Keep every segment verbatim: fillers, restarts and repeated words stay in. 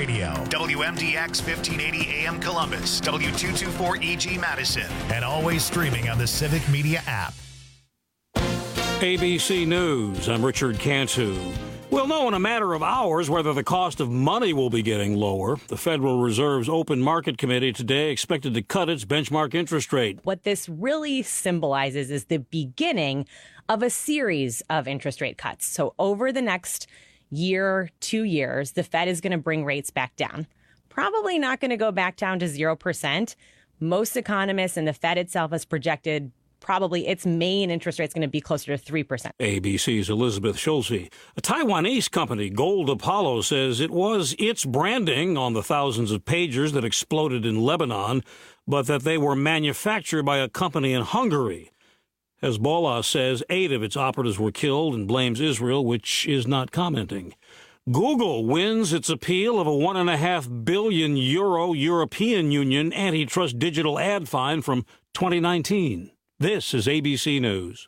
Radio, W M D X fifteen eighty A M Columbus, W two twenty-four E G Madison, and always streaming on the Civic Media app. A B C News, I'm Richard Cantu. We'll know in a matter of hours whether the cost of money will be getting lower. The Federal Reserve's Open Market Committee today expected to cut its benchmark interest rate. What this really symbolizes is the beginning of a series of interest rate cuts. So over the next year, two years, the Fed is going to bring rates back down. Probably not going to go back down to zero percent. Most economists and the Fed itself has projected probably its main interest rate is going to be closer to three percent. A B C's Elizabeth Schulze. A Taiwanese company, Gold Apollo, says it was its branding on the thousands of pagers that exploded in Lebanon, but that they were manufactured by a company in Hungary. Hezbollah says eight of its operatives were killed and blames Israel, which is not commenting. Google wins its appeal of a one and a half billion euro European Union antitrust digital ad fine from twenty nineteen. This is A B C News.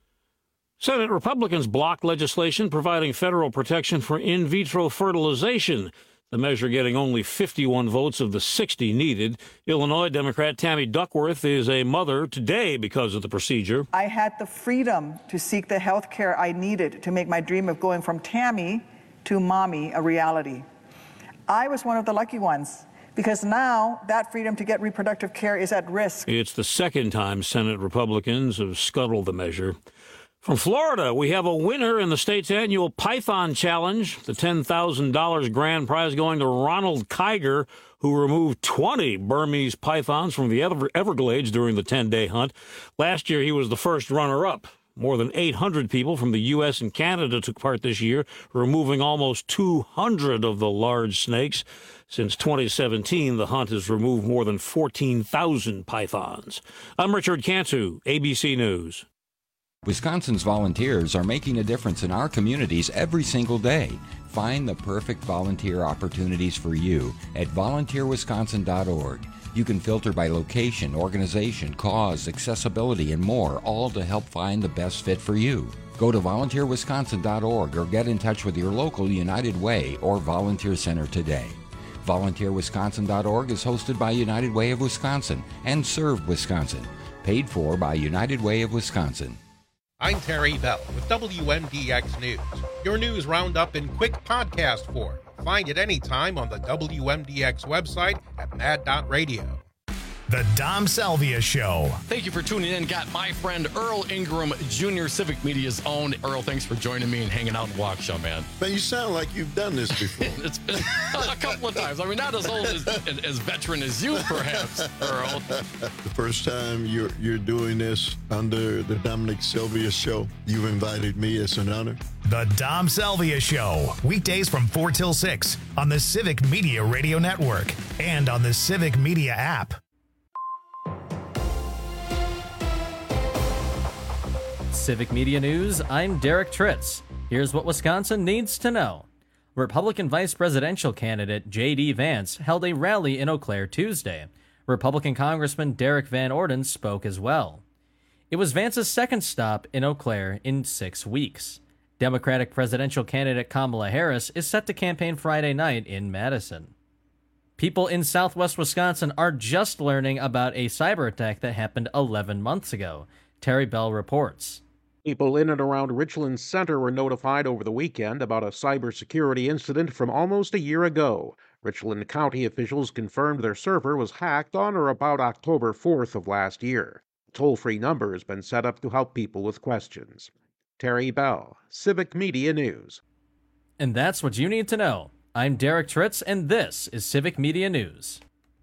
Senate Republicans blocked legislation providing federal protection for in vitro fertilization, the measure getting only fifty-one votes of the sixty needed. Illinois Democrat Tammy Duckworth is a mother today because of the procedure. I had the freedom to seek the health care I needed to make my dream of going from Tammy to mommy a reality. I was one of the lucky ones, because now that freedom to get reproductive care is at risk. It's the second time Senate Republicans have scuttled the measure. From Florida, we have a winner in the state's annual Python Challenge, the ten thousand dollars grand prize going to Ronald Kiger, who removed twenty Burmese pythons from the Ever- Everglades during the ten-day hunt. Last year, he was the first runner-up. More than eight hundred people from the U S and Canada took part this year, removing almost two hundred of the large snakes. Since twenty seventeen, the hunt has removed more than fourteen thousand pythons. I'm Richard Cantu, A B C News. Wisconsin's volunteers are making a difference in our communities every single day. Find the perfect volunteer opportunities for you at volunteer wisconsin dot org. You can filter by location, organization, cause, accessibility, and more, all to help find the best fit for you. Go to volunteer wisconsin dot org or get in touch with your local United Way or Volunteer Center today. volunteer wisconsin dot org is hosted by United Way of Wisconsin and Serve Wisconsin. Paid for by United Way of Wisconsin. I'm Terry Bell with W M D X News, your news roundup in quick podcast form. Find it anytime on the W M D X website at mad dot radio. The Dom Salvia Show. Thank you for tuning in. Got my friend Earl Ingram, Junior Civic Media's own. Earl, thanks for joining me and hanging out in Waukesha, man. Man, you sound like you've done this before. It's been a couple of times. I mean, not as old as, as veteran as you, perhaps, Earl. The first time you're you're doing this under the Dominic Salvia Show, you've invited me. It's an honor. The Dom Salvia Show. Weekdays from four till six on the Civic Media Radio Network and on the Civic Media app. Civic Media News, I'm Derek Tritz. Here's what Wisconsin needs to know. Republican vice presidential candidate J D. Vance held a rally in Eau Claire Tuesday. Republican Congressman Derek Van Orden spoke as well. It was Vance's second stop in Eau Claire in six weeks. Democratic presidential candidate Kamala Harris is set to campaign Friday night in Madison. People in southwest Wisconsin are just learning about a cyber attack that happened eleven months ago. Terry Bell reports. People in and around Richland Center were notified over the weekend about a cybersecurity incident from almost a year ago. Richland County officials confirmed their server was hacked on or about October fourth of last year. A toll-free number has been set up to help people with questions. Terry Bell, Civic Media News. And that's what you need to know. I'm Derek Tritz, and this is Civic Media News.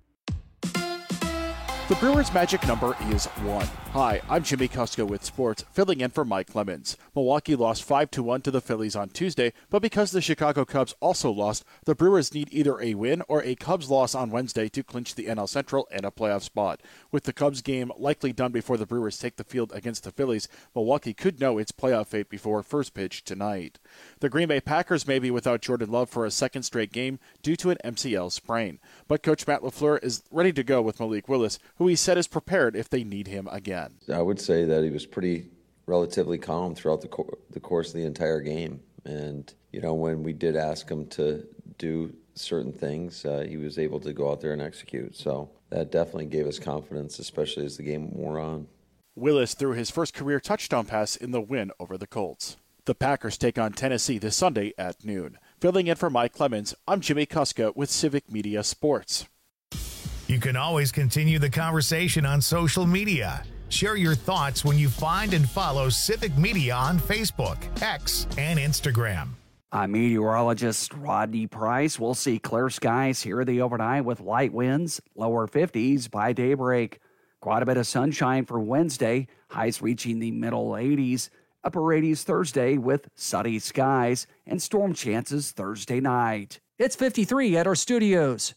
The Brewers' magic number is one. Hi, I'm Jimmy Kusko with sports, filling in for Mike Clemens. Milwaukee lost five to one to the Phillies on Tuesday, but because the Chicago Cubs also lost, the Brewers need either a win or a Cubs loss on Wednesday to clinch the N L Central and a playoff spot. With the Cubs game likely done before the Brewers take the field against the Phillies, Milwaukee could know its playoff fate before first pitch tonight. The Green Bay Packers may be without Jordan Love for a second straight game due to an M C L sprain, but Coach Matt LaFleur is ready to go with Malik Willis, who he said is prepared if they need him again. I would say that he was pretty relatively calm throughout the, co- the course of the entire game. And, you know, when we did ask him to do certain things, uh, he was able to go out there and execute. So that definitely gave us confidence, especially as the game wore on. Willis threw his first career touchdown pass in the win over the Colts. The Packers take on Tennessee this Sunday at noon. Filling in for Mike Clemens, I'm Jimmy Kuska with Civic Media Sports. You can always continue the conversation on social media. Share your thoughts when you find and follow Civic Media on Facebook, X, and Instagram. I'm meteorologist Rodney Price. We'll see clear skies here the overnight with light winds, lower fifties by daybreak. Quite a bit of sunshine for Wednesday, highs reaching the middle eighties. Upper eighties Thursday with sunny skies and storm chances Thursday night. It's fifty-three at our studios.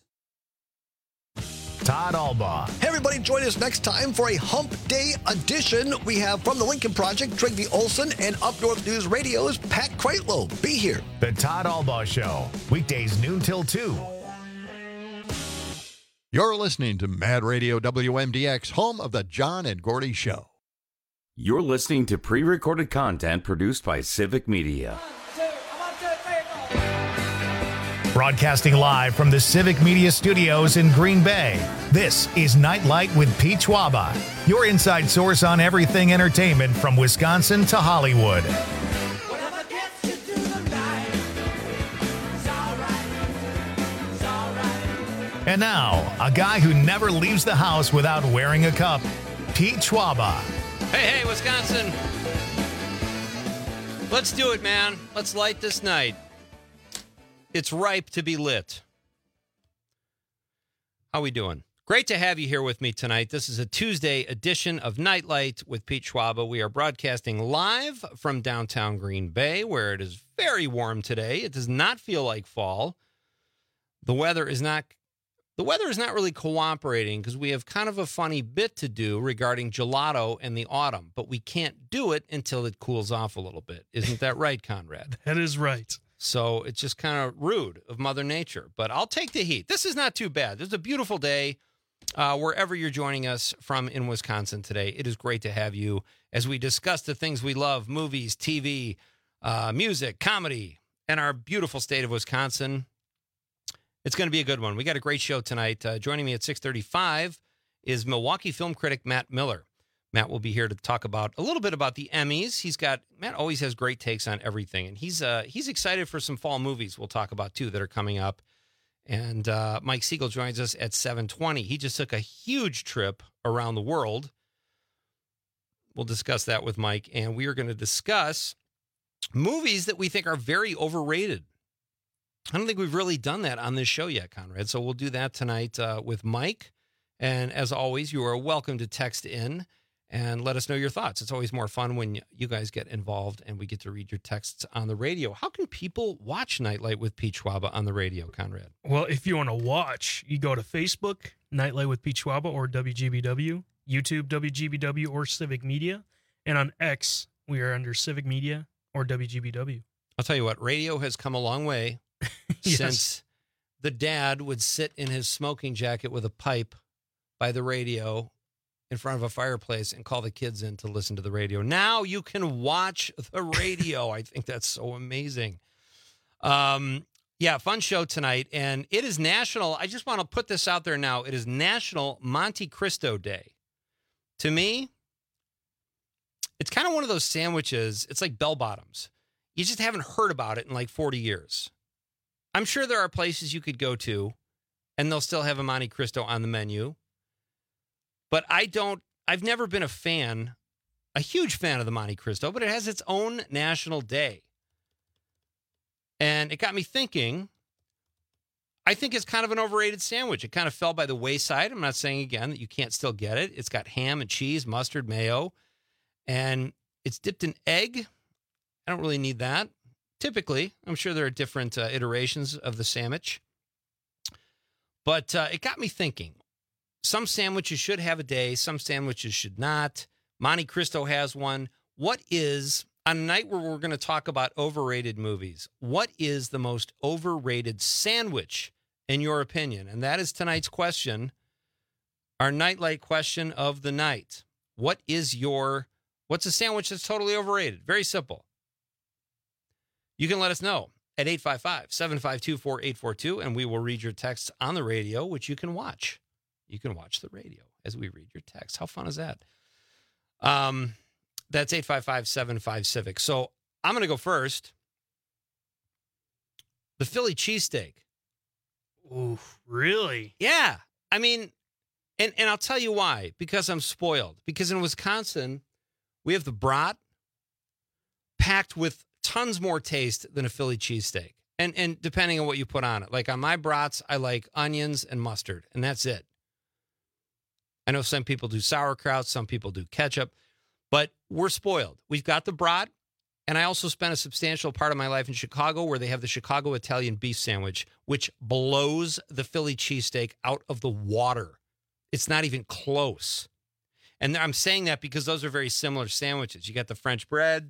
Todd Albaugh. Hey, everybody, join us next time for a Hump Day edition. We have from the Lincoln Project, Trigby Olson, and Up North News Radio's Pat Kreitlow. Be here. The Todd Albaugh Show, weekdays noon till two. You're listening to Mad Radio W M D X, home of the John and Gordy Show. You're listening to pre-recorded content produced by Civic Media. Broadcasting live from the Civic Media Studios in Green Bay, this is Nightlight with Pete Schwaba, your inside source on everything entertainment from Wisconsin to Hollywood. And now, a guy who never leaves the house without wearing a cup, Pete Schwaba. Hey, hey, Wisconsin. Let's do it, man. Let's light this night. It's ripe to be lit. How we doing? Great to have you here with me tonight. This is a Tuesday edition of Nightlight with Pete Schwaba. We are broadcasting live from downtown Green Bay, where it is very warm today. It does not feel like fall. The weather is not the weather is not really cooperating because we have kind of a funny bit to do regarding gelato and the autumn, but we can't do it until it cools off a little bit. Isn't that right, Conrad? That is right. So it's just kind of rude of Mother Nature, but I'll take the heat. This is not too bad. This is a beautiful day uh, wherever you're joining us from in Wisconsin today. It is great to have you as we discuss the things we love, movies, T V, uh, music, comedy, and our beautiful state of Wisconsin. It's going to be a good one. We got a great show tonight. Uh, joining me at six thirty-five is Milwaukee film critic Matt Miller. Matt will be here to talk about a little bit about the Emmys. He's got Matt always has great takes on everything, and he's uh, he's excited for some fall movies we'll talk about too that are coming up. And uh, Mike Siegel joins us at seven twenty. He just took a huge trip around the world. We'll discuss that with Mike, and we are going to discuss movies that we think are very overrated. I don't think we've really done that on this show yet, Conrad. So we'll do that tonight uh, with Mike. And as always, you are welcome to text in and let us know your thoughts. It's always more fun when you guys get involved and we get to read your texts on the radio. How can people watch Nightlight with Pete Schwaba on the radio, Conrad? Well, if you want to watch, you go to Facebook, Nightlight with Pete Schwaba, or W G B W, YouTube, W G B W, or Civic Media. And on X, we are under Civic Media or W G B W. I'll tell you what, radio has come a long way Yes. since the dad would sit in his smoking jacket with a pipe by the radio in front of a fireplace and call the kids in to listen to the radio. Now you can watch the radio. I think that's so amazing. Um, yeah, fun show tonight. And it is National, I just want to put this out there now. It is National Monte Cristo Day. To me, it's kind of one of those sandwiches. It's like bell bottoms. You just haven't heard about it in like forty years. I'm sure there are places you could go to and they'll still have a Monte Cristo on the menu. But I don't, I've never been a fan, a huge fan of the Monte Cristo, but it has its own national day. And it got me thinking, I think it's kind of an overrated sandwich. It kind of fell by the wayside. I'm not saying again that you can't still get it. It's got ham and cheese, mustard, mayo, and it's dipped in egg. I don't really need that. Typically, I'm sure there are different uh, iterations of the sandwich. But uh, it got me thinking. Some sandwiches should have a day. Some sandwiches should not. Monte Cristo has one. What is, on a night where we're going to talk about overrated movies, what is the most overrated sandwich, in your opinion? And that is tonight's question, our Nightlight question of the night. What is your, what's a sandwich that's totally overrated? Very simple. You can let us know at eight five five, seven five two, four eight four two, and we will read your texts on the radio, which you can watch. You can watch the radio as we read your text. How fun is that? Um, that's eight five five, seven five, Civic. So I'm going to go first. The Philly cheesesteak. Ooh, really? Yeah. I mean, and, and I'll tell you why. Because I'm spoiled. Because in Wisconsin, we have the brat packed with tons more taste than a Philly cheesesteak. And and depending on what you put on it. Like on my brats, I like onions and mustard, and that's it. I know some people do sauerkraut, some people do ketchup, but we're spoiled. We've got the brat, and I also spent a substantial part of my life in Chicago where they have the Chicago Italian beef sandwich, which blows the Philly cheesesteak out of the water. It's not even close. And I'm saying that because those are very similar sandwiches. You got the French bread.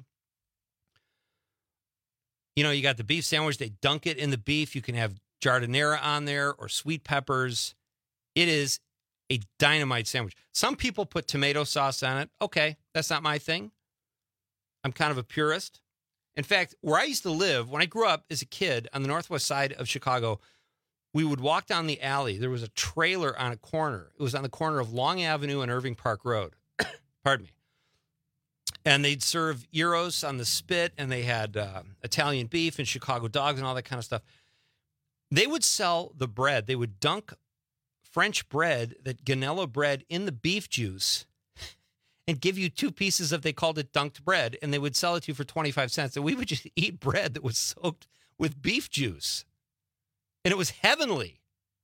You know, you got the beef sandwich. They dunk it in the beef. You can have giardiniera on there or sweet peppers. It is a dynamite sandwich. Some people put tomato sauce on it. Okay, that's not my thing. I'm kind of a purist. In fact, where I used to live, when I grew up as a kid on the northwest side of Chicago, we would walk down the alley. There was a trailer on a corner. It was on the corner of Long Avenue and Irving Park Road. Pardon me. And they'd serve gyros on the spit, and they had uh, Italian beef and Chicago dogs and all that kind of stuff. They would sell the bread. They would dunk French bread, that Ganella bread, in the beef juice and give you two pieces of, they called it dunked bread, and they would sell it to you for twenty-five cents. And we would just eat bread that was soaked with beef juice. And it was heavenly.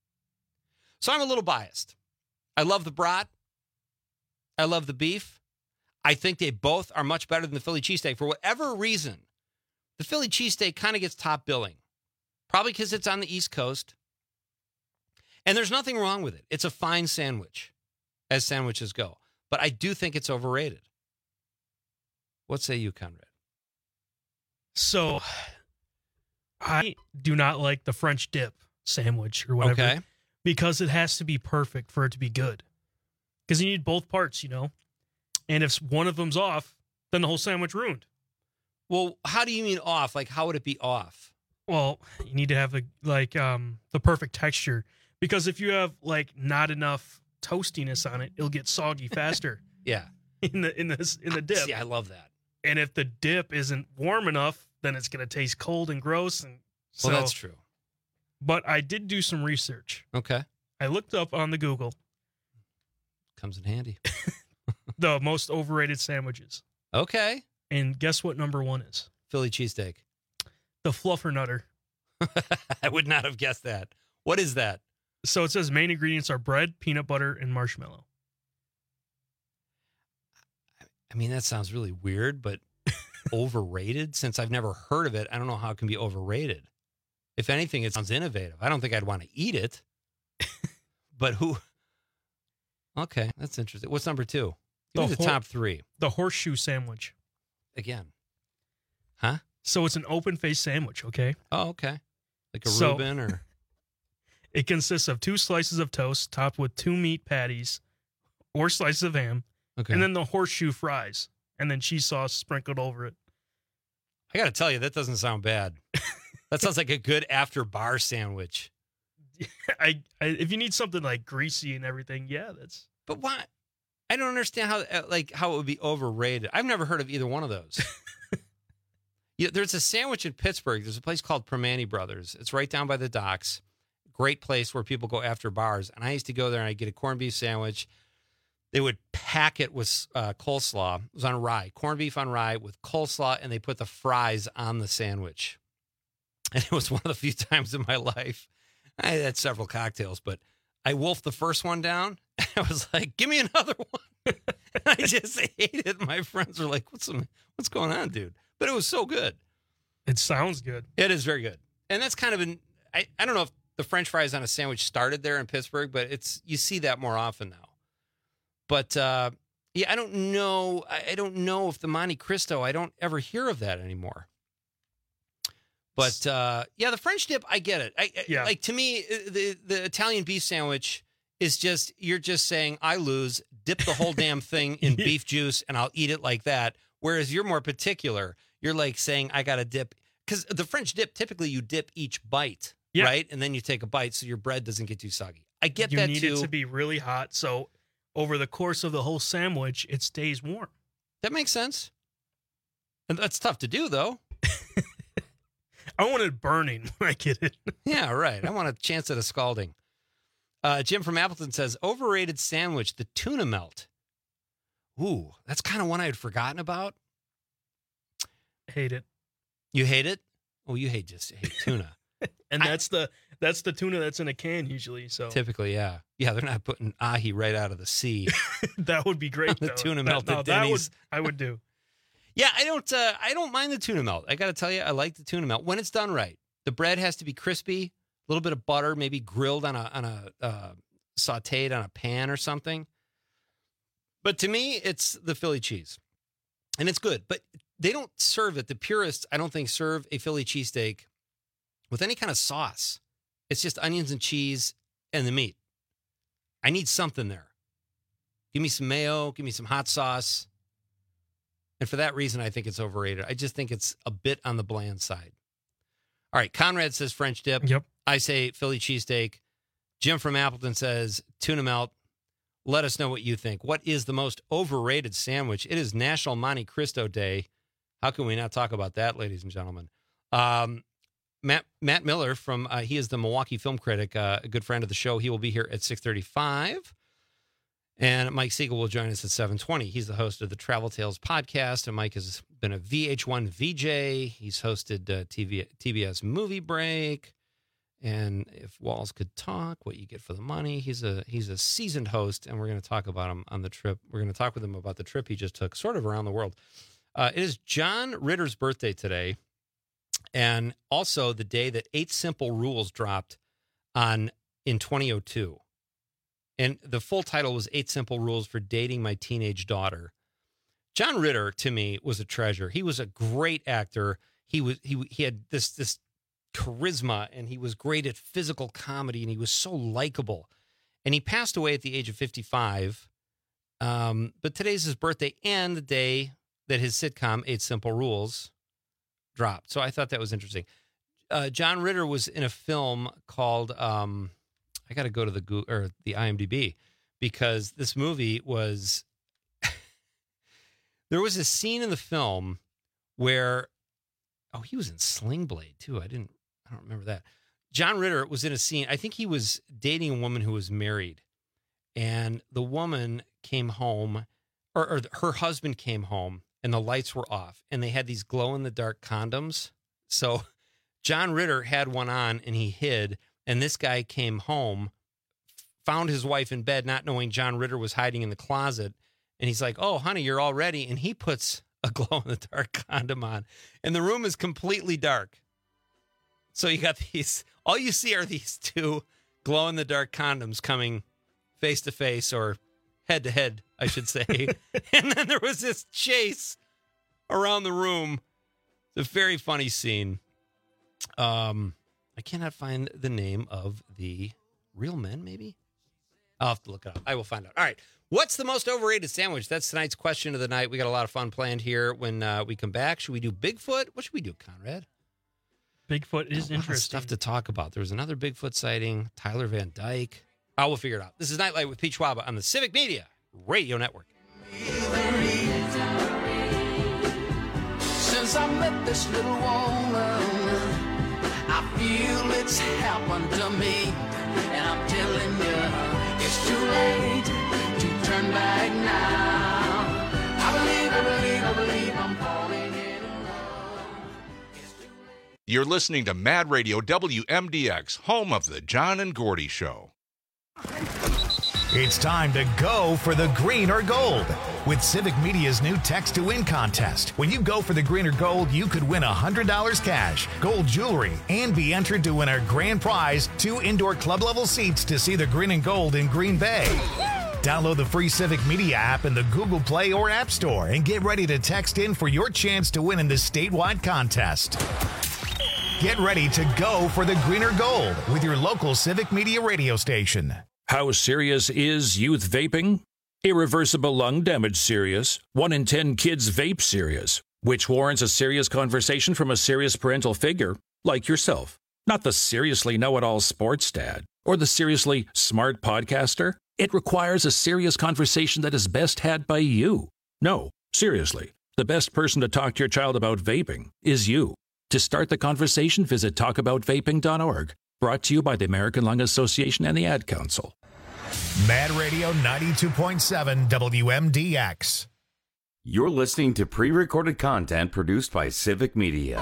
So I'm a little biased. I love the brat. I love the beef. I think they both are much better than the Philly cheesesteak. For whatever reason, the Philly cheesesteak kind of gets top billing. Probably because it's on the East Coast. And there's nothing wrong with it. It's a fine sandwich, as sandwiches go. But I do think it's overrated. What say you, Conrad? So, I do not like the French dip sandwich or whatever. Okay. Because it has to be perfect for it to be good. Because you need both parts, you know? And if one of them's off, then the whole sandwich ruined. Well, how do you mean off? Like, how would it be off? Well, you need to have the, like um, the perfect texture. Because if you have like not enough toastiness on it, it'll get soggy faster. Yeah. In the in the in the dip. See, I love that. And if the dip isn't warm enough, then it's going to taste cold and gross. And so, well, that's true. But I did do some research. Okay. I looked up on the Google. Comes in handy. The most overrated sandwiches. Okay. And guess what number one is? Philly cheesesteak. The Fluffernutter. I would not have guessed that. What is that? So it says main ingredients are bread, peanut butter, and marshmallow. I mean, that sounds really weird, but overrated? Since I've never heard of it, I don't know how it can be overrated. If anything, it sounds innovative. I don't think I'd want to eat it. But who? Okay, that's interesting. What's number two? Give me the hor- top three. The horseshoe sandwich. Again. Huh? So it's an open-faced sandwich, okay? Oh, okay. Like a So- Reuben or... It consists of two slices of toast topped with two meat patties or slices of ham, Okay. and then the horseshoe fries, and then cheese sauce sprinkled over it. I got to tell you, that doesn't sound bad. That sounds like a good after-bar sandwich. I, I if you need something like greasy and everything, yeah, that's. But why? I don't understand how uh, like how it would be overrated. I've never heard of either one of those. Yeah, there's a sandwich in Pittsburgh. There's a place called Permane Brothers. It's right down by the docks. Great place where people go after bars. And I used to go there and I'd get a corned beef sandwich. They would pack it with uh, coleslaw. It was on rye, corned beef on rye with coleslaw, and they put the fries on the sandwich. And it was one of the few times in my life. I had several cocktails, but I wolfed the first one down. I was like, give me another one. I just ate it. My friends were like, what's some, what's going on, dude? But it was so good. It sounds good. It is very good. And that's kind of an, I, I don't know if the French fries on a sandwich started there in Pittsburgh, but it's, you see that more often now. But, uh, yeah, I don't know. I, I don't know if the Monte Cristo, I don't ever hear of that anymore. But, uh, yeah, the French dip, I get it. I, Yeah. Like, to me, the, the Italian beef sandwich is just, you're just saying, I lose, dip the whole damn thing in beef juice, and I'll eat it like that. Whereas you're more particular. You're like saying, I got to dip because the French dip, typically you dip each bite, yeah. right? And then you take a bite so your bread doesn't get too soggy. I get you that need too. it to be really hot, so over the course of the whole sandwich, it stays warm. That makes sense. And that's tough to do, though. I want it burning when I get it. Yeah, right. I want a chance at a scalding. Uh, Jim from Appleton says, overrated sandwich, the tuna melt. Ooh, that's kind of one I had forgotten about. Hate it. You hate it? Oh, you hate just hate tuna. And I, that's the that's the tuna that's in a can usually. So typically, yeah. Yeah, they're not putting ahi right out of the sea. That would be great. The though. tuna that, melt no, at that would, Denny's. I would do. Yeah, I don't uh, I don't mind the tuna melt. I got to tell you, I like the tuna melt when it's done right. The bread has to be crispy, a little bit of butter, maybe grilled on a on a uh, sautéed on a pan or something. But to me, it's the Philly cheese. And it's good, but they don't serve it. The purists, I don't think, serve a Philly cheesesteak with any kind of sauce. It's just onions and cheese and the meat. I need something there. Give me some mayo, give me some hot sauce. And for that reason, I think it's overrated. I just think it's a bit on the bland side. All right, Conrad says French dip. Yep. I say Philly cheesesteak. Jim from Appleton says tuna melt. Let us know what you think. What is the most overrated sandwich? It is National Monte Cristo Day. How can we not talk about that, ladies and gentlemen? Um, Matt Matt Miller from uh, he is the Milwaukee film critic, uh, a good friend of the show. He will be here at six thirty-five. And Mike Siegel will join us at seven twenty. He's the host of the Travel Tales podcast, and Mike has been a V H one V J. He's hosted uh, T V, T B S Movie Break, and If Walls Could Talk, What You Get for the Money. He's a he's a seasoned host, and we're going to talk about him on the trip. We're going to talk with him about the trip he just took, sort of around the world. Uh, it is John Ritter's birthday today, and also the day that Eight Simple Rules dropped on in twenty oh two. And the full title was Eight Simple Rules for Dating My Teenage Daughter. John Ritter, to me, was a treasure. He was a great actor. He was he he had this this charisma, and he was great at physical comedy, and he was so likable. And he passed away at the age of fifty-five. Um, but today's his birthday and the day that his sitcom Eight Simple Rules dropped. So I thought that was interesting. Uh, John Ritter was in a film called. Um, I got to go to the Google, or the I M D B, because this movie was, there was a scene in the film where, oh, he was in Sling Blade too. I didn't, I don't remember that. John Ritter was in a scene. I think he was dating a woman who was married, and the woman came home, or, or her husband came home, and the lights were off, and they had these glow in the dark condoms. So John Ritter had one on, and he hid. And this guy came home, found his wife in bed, not knowing John Ritter was hiding in the closet. And he's like, oh, honey, you're all ready. And he puts a glow-in-the-dark condom on. And the room is completely dark. So you got these, all you see are these two glow-in-the-dark condoms coming face-to-face, or head-to-head, I should say. And then there was this chase around the room. It's a very funny scene. Um... I cannot find the name of the real men, maybe? I'll have to look it up. I will find out. All right. What's the most overrated sandwich? That's tonight's question of the night. We got a lot of fun planned here when uh, we come back. Should we do Bigfoot? What should we do, Conrad? Bigfoot is a lot interesting. Of stuff to talk about. There was another Bigfoot sighting, Tyler Van Dyke. I will figure it out. This is Nightlight with Pete Schwaba on the Civic Media Radio Network. Since I met this little woman, I feel it's happened to me, and I'm telling you, it's too late to turn back now. I believe, I believe, I believe I'm falling in love. You're listening to Mad Radio W M D X, home of the John and Gordy Show. It's time to go for the green or gold with Civic Media's new Text to Win contest. When you go for the green or gold, you could win one hundred dollars cash, gold jewelry, and be entered to win our grand prize, two indoor club-level seats to see the green and gold in Green Bay. Download the free Civic Media app in the Google Play or App Store and get ready to text in for your chance to win in this statewide contest. Get ready to go for the green or gold with your local Civic Media radio station. How serious is youth vaping? Irreversible lung damage serious. One in ten kids vape serious. which warrants a serious conversation from a serious parental figure, like yourself. Not the seriously know-it-all sports dad or the seriously smart podcaster. It requires a serious conversation that is best had by you. No, seriously, the best person to talk to your child about vaping is you. To start the conversation, visit talk about vaping dot org. Brought to you by the American Lung Association and the Ad Council. Mad Radio ninety-two point seven W M D X. You're listening to pre-recorded content produced by Civic Media.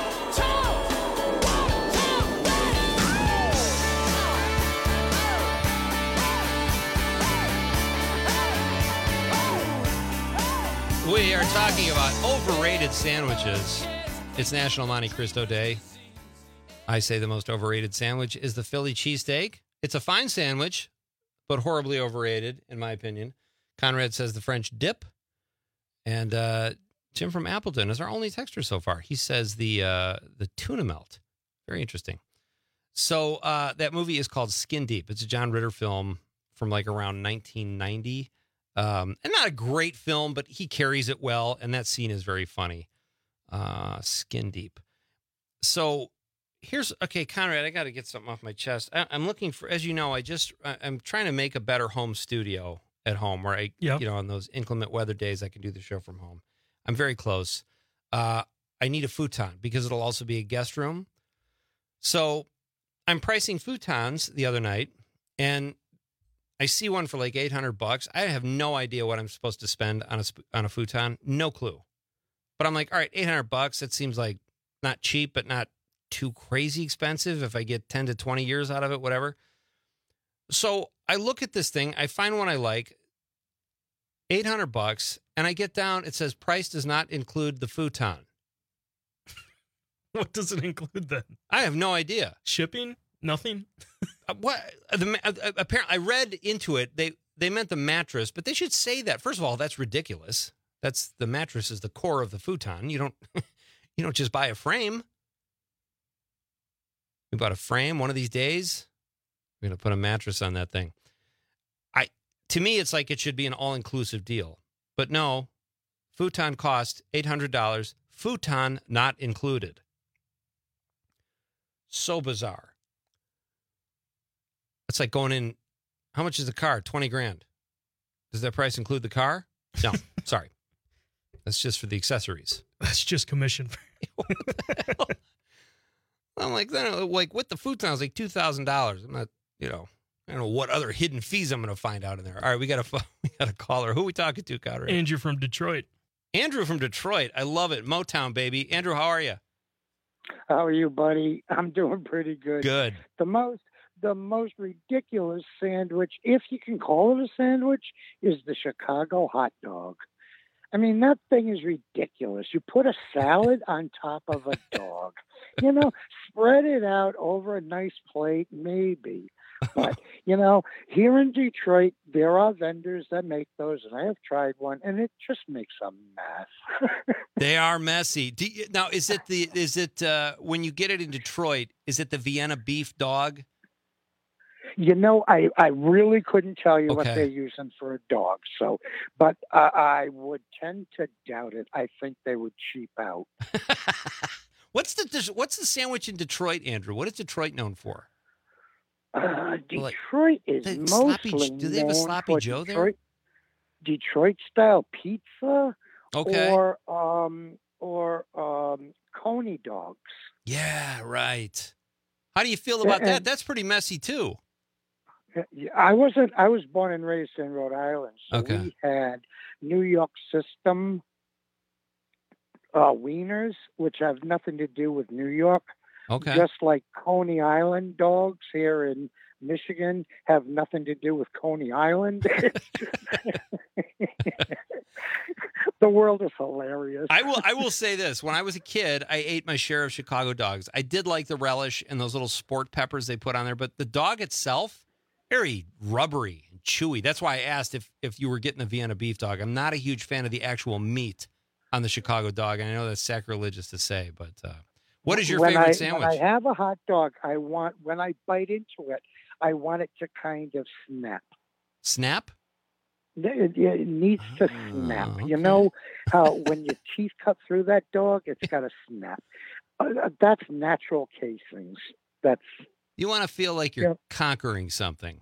We are talking about overrated sandwiches. It's National Monte Cristo Day. I say the most overrated sandwich is the Philly cheesesteak. It's a fine sandwich, but horribly overrated, in my opinion. Conrad says the French dip. And uh, Jim from Appleton is our only texter so far. He says the uh, the tuna melt. Very interesting. So uh, that movie is called Skin Deep. It's a John Ritter film from like around nineteen ninety. Um, and not a great film, but he carries it well. And that scene is very funny. Uh, Skin Deep. So here's, okay, Conrad, I got to get something off my chest. I, I'm looking for, as you know, I just, I, I'm trying to make a better home studio at home where I, yep. you know, on those inclement weather days, I can do the show from home. I'm very close. Uh, I need a futon because it'll also be a guest room. So I'm pricing futons the other night and I see one for like eight hundred bucks. I have no idea what I'm supposed to spend on a, on a futon. No clue. But I'm like, all right, eight hundred bucks. That seems like not cheap, but not too crazy expensive. If I get ten to twenty years out of it, whatever. So I look at this thing. I find one I like, eight hundred bucks. And I get down. It says price does not include the futon. What does it include then? I have no idea. Shipping? Nothing? uh, what? The, uh, apparently, I read into it. They they meant the mattress, but they should say that. First of all, that's ridiculous. That's the mattress is the core of the futon. You don't you don't just buy a frame. We bought a frame one of these days. We're gonna put a mattress on that thing. I to me, it's like it should be an all-inclusive deal. But no, futon cost eight hundred dollars. Futon not included. So bizarre. It's like going in, how much is the car? twenty grand. Does that price include the car? No, sorry. That's just for the accessories. That's just commission. I'm like, then, like with the futon, I was like two thousand dollars. I'm not, you know, I don't know what other hidden fees I'm going to find out in there. All right, we got a we got a caller. Who are we talking to, Conrad? Andrew from Detroit. Andrew from Detroit. I love it. Motown, baby. Andrew, how are you? How are you, buddy? I'm doing pretty good. Good. The most the most ridiculous sandwich, if you can call it a sandwich, is the Chicago hot dog. I mean, that thing is ridiculous. You put a salad on top of a dog. You know, spread it out over a nice plate, maybe. But, you know, here in Detroit, there are vendors that make those, and I have tried one, and it just makes a mess. They are messy. Do you, now, is it the is it uh, when you get it in Detroit? Is it the Vienna beef dog? You know, I, I really couldn't tell you Okay. what they're using for a dog. So, but uh, I would tend to doubt it. I think they would cheap out. What's the what's the sandwich in Detroit, Andrew? What is Detroit known for? Uh, Like, Detroit is the sloppy- mostly do they have a known sloppy for Joe there? Detroit, Detroit style pizza, Okay. or um, or um, coney dogs. Yeah, right. How do you feel about And- that? That's pretty messy too. Yeah, I wasn't. I was born and raised in Rhode Island, so Okay. we had New York system uh, wieners, which have nothing to do with New York. Okay. Just like Coney Island dogs here in Michigan have nothing to do with Coney Island. The world is hilarious. I will I will say this. When I was a kid, I ate my share of Chicago dogs. I did like the relish and those little sport peppers they put on there, but the dog itself, very rubbery and chewy. That's why I asked if, if you were getting the Vienna beef dog. I'm not a huge fan of the actual meat on the Chicago dog. And I know that's sacrilegious to say, but uh, what is your when favorite I, sandwich? When I have a hot dog, I want, when I bite into it, I want it to kind of snap. Snap? It, it needs to snap. Oh, okay. You know how when your teeth cut through that dog, it's got to snap. Uh, that's natural casings. That's you want to feel like you're yeah. conquering something.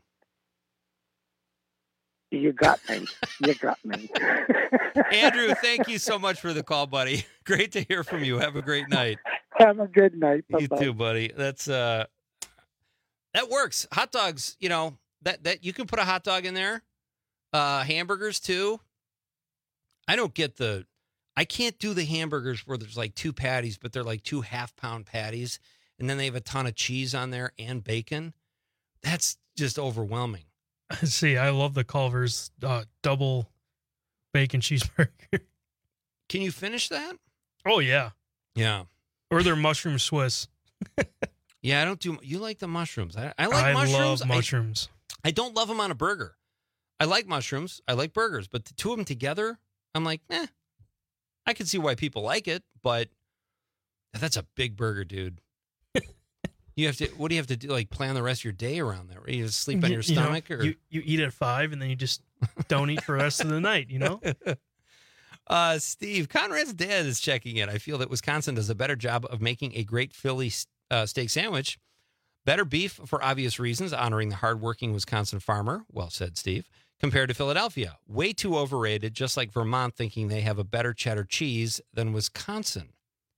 You got me. You got me. Andrew, thank you so much for the call, buddy. Great to hear from you. Have a great night. Have a good night. Bye-bye. You too, buddy. That's uh, that works. Hot dogs, you know that that you can put a hot dog in there. Uh, hamburgers too. I don't get the. I can't do the hamburgers where there's like two patties, but they're like two half pound patties, and then they have a ton of cheese on there and bacon. That's just overwhelming. See, I love the Culver's uh, double bacon cheeseburger. Can you finish that? Oh, yeah. Yeah. Or their mushroom Swiss. Yeah, I don't do... You like the mushrooms. I, I like I mushrooms. I love mushrooms. I, I don't love them on a burger. I like mushrooms. I like burgers. But the two of them together, I'm like, eh. I can see why people like it, but that's a big burger, dude. You have to. What do you have to do? Like plan the rest of your day around that? Right? You just sleep on your you stomach, know, or you, you eat at five and then you just don't eat for the rest of the night. You know. Uh, Steve, Conrad's dad is checking in. I feel that Wisconsin does a better job of making a great Philly uh, steak sandwich. Better beef for obvious reasons, honoring the hardworking Wisconsin farmer. Well said, Steve. Compared to Philadelphia, way too overrated. Just like Vermont, thinking they have a better cheddar cheese than Wisconsin.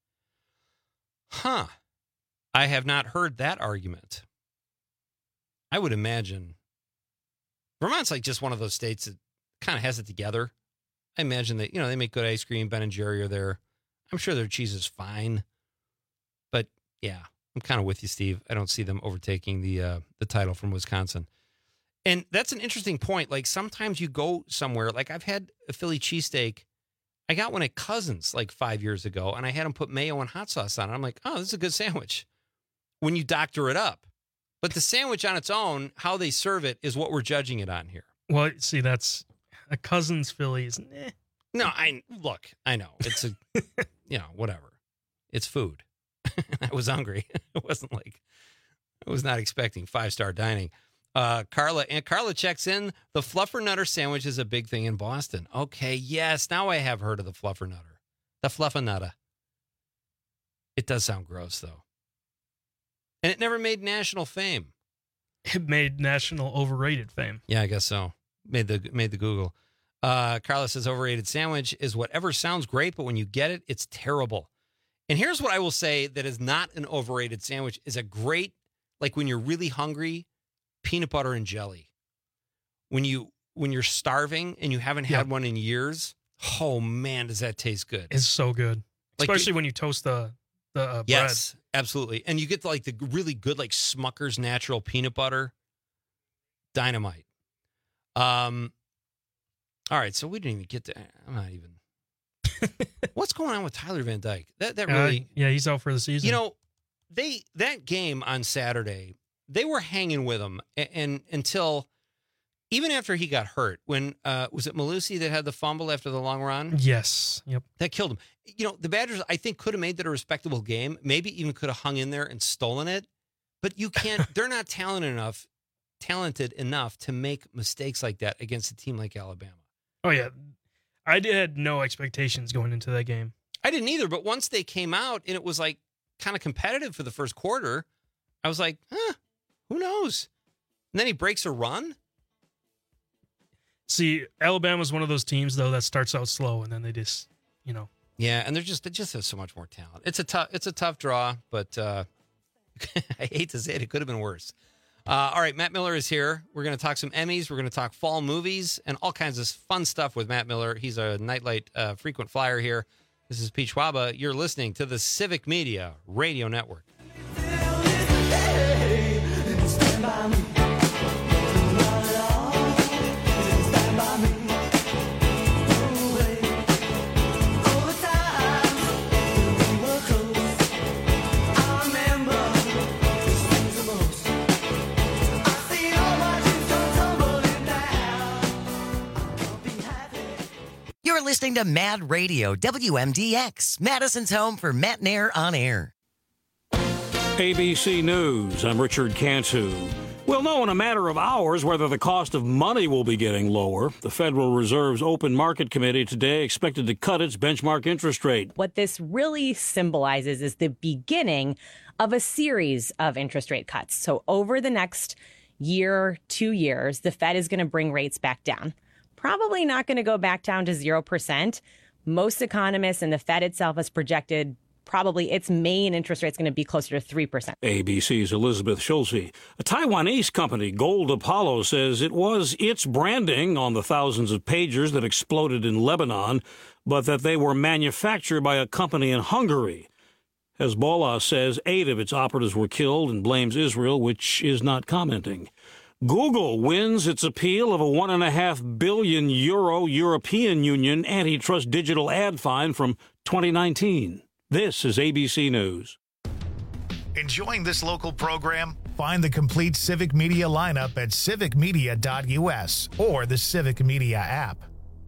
Huh. I have not heard that argument. I would imagine Vermont's like just one of those states that kind of has it together. I imagine that, you know, they make good ice cream. Ben and Jerry are there. I'm sure their cheese is fine. But yeah, I'm kind of with you, Steve. I don't see them overtaking the uh, the title from Wisconsin. And that's an interesting point. Like sometimes you go somewhere, like I've had a Philly cheesesteak. I got one at Cousins like five years ago, and I had them put mayo and hot sauce on it. I'm like, oh, this is a good sandwich. When you doctor it up. But the sandwich on its own, how they serve it, is what we're judging it on here. Well, see, that's a Cousins Phillies. Eh. No, I look, I know. It's a, you know, whatever. It's food. I was hungry. It wasn't like, I was not expecting five-star dining. Uh, Carla, and Carla checks in. The Fluffernutter sandwich is a big thing in Boston. Okay, yes, now I have heard of the Fluffernutter. The Fluffernutter. It does sound gross, though. And it never made national fame. It made national overrated fame. Yeah, I guess so. Made the made the Google. Uh, Carlos says overrated sandwich is whatever sounds great, but when you get it, it's terrible. And here's what I will say that is not an overrated sandwich, is a great, like when you're really hungry, peanut butter and jelly. When you when you're starving and you haven't had yep. one in years, oh man, does that taste good. It's so good. Like Especially it, when you toast the the uh, bread. Yes, absolutely. And you get like the really good like Smucker's natural peanut butter. Dynamite. Um all right, so we didn't even get to I'm not even What's going on with Tyler Van Dyke? That that really uh, yeah, he's out for the season. You know, they that game on Saturday, they were hanging with him and, and until even after he got hurt, when uh, was it Malusi that had the fumble after the long run? Yes. Yep. That killed him. You know, the Badgers, I think, could have made that a respectable game. Maybe even could have hung in there and stolen it. But you can't, they're not talented enough, talented enough to make mistakes like that against a team like Alabama. Oh, yeah. I did, had no expectations going into that game. I didn't either. But once they came out and it was like kind of competitive for the first quarter, I was like, huh, who knows? And then he breaks a run. See, Alabama's one of those teams, though, that starts out slow, and then they just, you know. Yeah, and they're just they just have so much more talent. It's a tough it's a tough draw, but uh, I hate to say it, it could have been worse. Uh, all right, Matt Miller is here. We're going to talk some Emmys. We're going to talk fall movies and all kinds of fun stuff with Matt Miller. He's a Nightlight uh, frequent flyer here. This is Pete Schwaba. You're listening to the Civic Media Radio Network. You're listening to Mad Radio, W M D X, Madison's home for Matt Nair on air. A B C News, I'm Richard Cantu. We'll know in a matter of hours whether the cost of money will be getting lower. The Federal Reserve's Open Market Committee today expected to cut its benchmark interest rate. What this really symbolizes is the beginning of a series of interest rate cuts. So over the next year, two years, the Fed is going to bring rates back down. Probably not going to go back down to zero percent. Most economists and the Fed itself has projected probably its main interest rate is going to be closer to three percent. A B C's Elizabeth Schulze. A Taiwanese company, Gold Apollo, says it was its branding on the thousands of pagers that exploded in Lebanon, but that they were manufactured by a company in Hungary. Hezbollah says eight of its operatives were killed and blames Israel, which is not commenting. Google wins its appeal of a one point five billion euro European Union antitrust digital ad fine from twenty nineteen. This is A B C News. Enjoying this local program? Find the complete Civic Media lineup at civic media dot u s or the Civic Media app.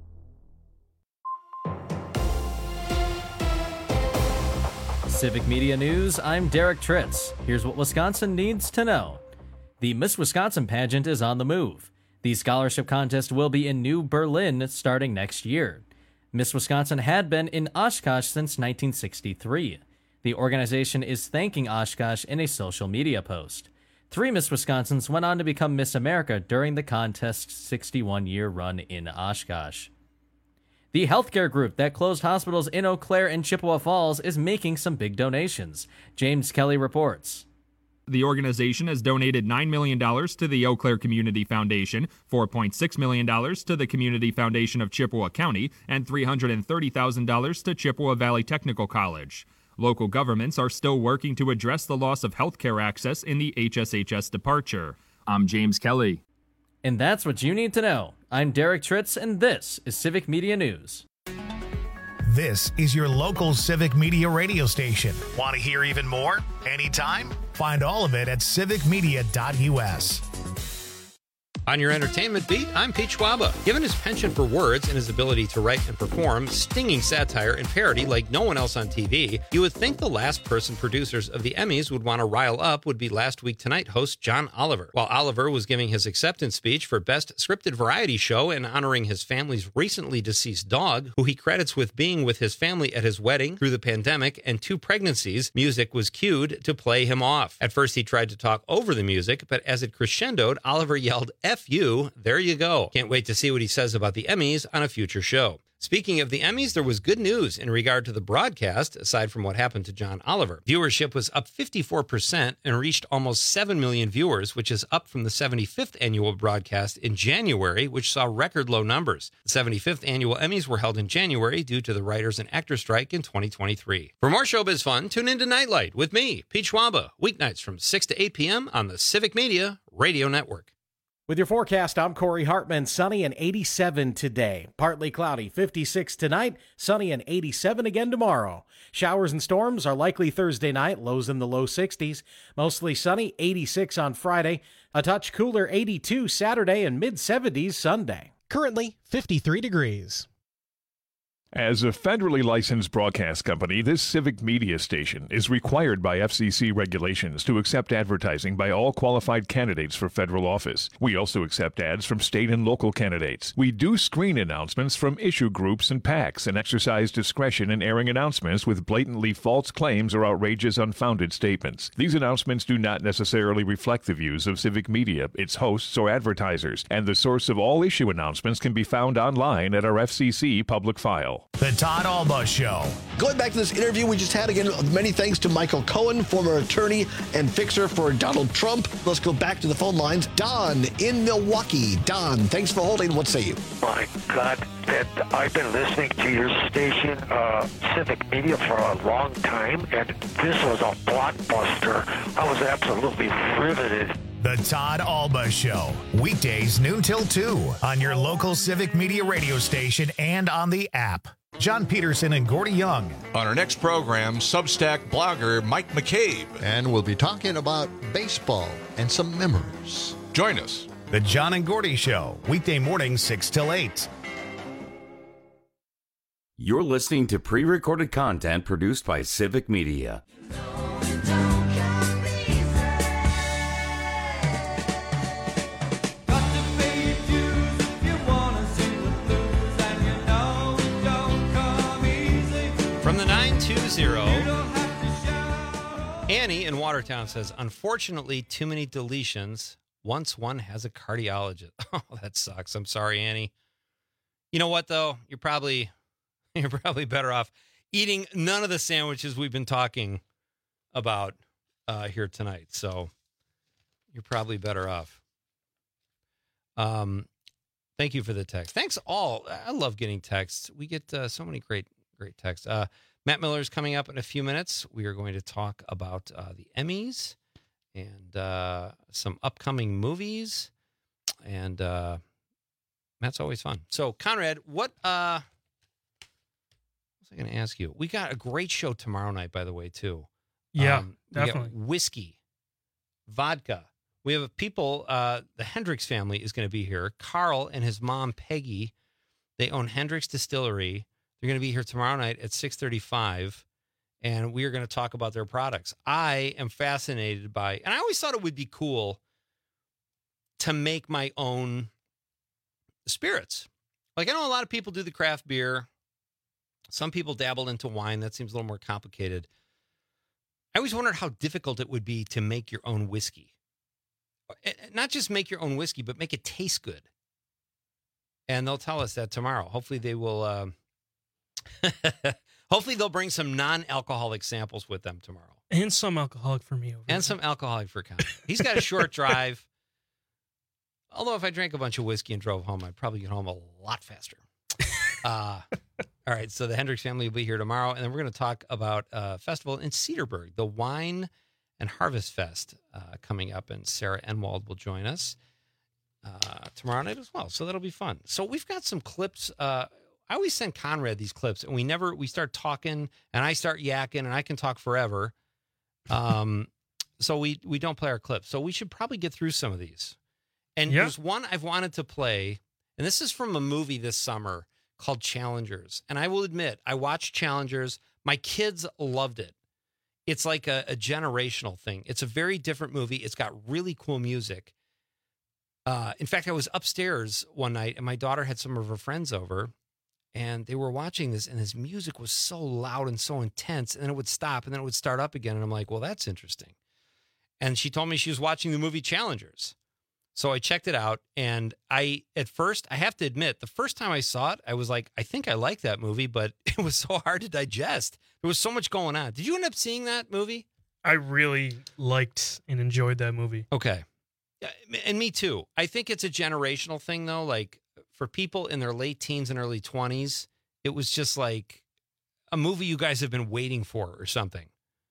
Civic Media News, I'm Derek Tritz. Here's what Wisconsin needs to know. The Miss Wisconsin pageant is on the move. The scholarship contest will be in New Berlin starting next year. Miss Wisconsin had been in Oshkosh since nineteen sixty-three. The organization is thanking Oshkosh in a social media post. Three Miss Wisconsins went on to become Miss America during the contest's sixty-one-year run in Oshkosh. The healthcare group that closed hospitals in Eau Claire and Chippewa Falls is making some big donations. James Kelly reports. The organization has donated nine million dollars to the Eau Claire Community Foundation, four point six million dollars to the Community Foundation of Chippewa County, and three hundred thirty thousand dollars to Chippewa Valley Technical College. Local governments are still working to address the loss of health care access in the H S H S departure. I'm James Kelly. And that's what you need to know. I'm Derek Tritz, and this is Civic Media News. This is your local Civic Media radio station. Want to hear even more? Anytime? Find all of it at civic media dot u s. On your entertainment beat, I'm Pete Schwaba. Given his penchant for words and his ability to write and perform stinging satire and parody like no one else on T V, you would think the last person producers of the Emmys would want to rile up would be Last Week Tonight host John Oliver. While Oliver was giving his acceptance speech for Best Scripted Variety Show and honoring his family's recently deceased dog, who he credits with being with his family at his wedding through the pandemic and two pregnancies, music was cued to play him off. At first he tried to talk over the music, but as it crescendoed, Oliver yelled, F you, there you go. Can't wait to see what he says about the Emmys on a future show. Speaking of the Emmys, there was good news in regard to the broadcast, aside from what happened to John Oliver. Viewership was up fifty-four percent and reached almost seven million viewers, which is up from the seventy-fifth annual broadcast in January, which saw record low numbers. The seventy-fifth annual Emmys were held in January due to the writers and actors strike in twenty twenty-three. For more showbiz fun, tune into Nightlight with me, Pete Schwaba, weeknights from six to eight p.m. on the Civic Media Radio Network. With your forecast, I'm Corey Hartman. Sunny and eighty-seven today. Partly cloudy, fifty-six tonight. Sunny and eighty-seven again tomorrow. Showers and storms are likely Thursday night, lows in the low sixties. Mostly sunny, eighty-six on Friday. A touch cooler, eighty-two Saturday and mid-seventies Sunday. Currently, fifty-three degrees. As a federally licensed broadcast company, this Civic Media station is required by F C C regulations to accept advertising by all qualified candidates for federal office. We also accept ads from state and local candidates. We do screen announcements from issue groups and PACs and exercise discretion in airing announcements with blatantly false claims or outrageous, unfounded statements. These announcements do not necessarily reflect the views of Civic Media, its hosts, or advertisers, and the source of all issue announcements can be found online at our F C C public file. The Todd Alba Show. Going back to this interview we just had, again, many thanks to Michael Cohen, former attorney and fixer for Donald Trump. Let's go back to the phone lines. Don in Milwaukee. Don, thanks for holding. What say you? My God, that I've been listening to your station, uh, Civic Media, for a long time, and this was a blockbuster. I was absolutely riveted. The Todd Alba Show. Weekdays noon till two on your local Civic Media radio station and on the app. John Peterson and Gordy Young. On our next program, Substack blogger Mike McCabe. And we'll be talking about baseball and some memories. Join us. The John and Gordy Show. Weekday mornings six till eight. You're listening to pre-recorded content produced by Civic Media. zero. Annie in Watertown says, unfortunately, too many deletions once one has a cardiologist. Oh, that sucks. I'm sorry, Annie. You know what, though? You're probably you're probably better off eating none of the sandwiches we've been talking about uh, here tonight. So you're probably better off. Um, thank you for the text. Thanks all. I love getting texts. We get uh, so many great, great texts. Uh, Matt Miller is coming up in a few minutes. We are going to talk about uh, the Emmys and uh, some upcoming movies. And uh, Matt's always fun. So, Conrad, what, uh, what was I going to ask you? We got a great show tomorrow night, by the way, too. Yeah, um, definitely. We got whiskey, vodka. We have people, uh, the Hendricks family is going to be here. Carl and his mom, Peggy, they own Hendricks Distillery. They're going to be here tomorrow night at six thirty-five, and we are going to talk about their products. I am fascinated by, and I always thought it would be cool to make my own spirits. Like, I know a lot of people do the craft beer. Some people dabble into wine. That seems a little more complicated. I always wondered how difficult it would be to make your own whiskey. Not just make your own whiskey, but make it taste good. And they'll tell us that tomorrow. Hopefully they will... Uh, Hopefully they'll bring some non-alcoholic samples with them tomorrow. And some alcoholic for me. Over and there. Some alcoholic for Con. He's got a short drive. Although if I drank a bunch of whiskey and drove home, I'd probably get home a lot faster. Uh, all right, so the Hendricks family will be here tomorrow, and then we're going to talk about a festival in Cedarburg, the Wine and Harvest Fest uh, coming up, and Sarah Enwald will join us uh, tomorrow night as well, so that'll be fun. So we've got some clips. Uh, I always send Conrad these clips, and we never, we start talking, and I start yakking, and I can talk forever. Um, so we, we don't play our clips. So we should probably get through some of these. And yeah. There's one I've wanted to play, and this is from a movie this summer called Challengers. And I will admit, I watched Challengers. My kids loved it. It's like a, a generational thing. It's a very different movie. It's got really cool music. Uh, in fact, I was upstairs one night, and my daughter had some of her friends over, and they were watching this, and his music was so loud and so intense, and then it would stop, and then it would start up again, and I'm like, well, that's interesting. And she told me she was watching the movie Challengers. So I checked it out, and I, at first, I have to admit, the first time I saw it, I was like, I think I like that movie, but it was so hard to digest. There was so much going on. Did you end up seeing that movie? I really liked and enjoyed that movie. Okay. Yeah, and me too. I think it's a generational thing, though. Like, for people in their late teens and early twenties, it was just like a movie you guys have been waiting for or something.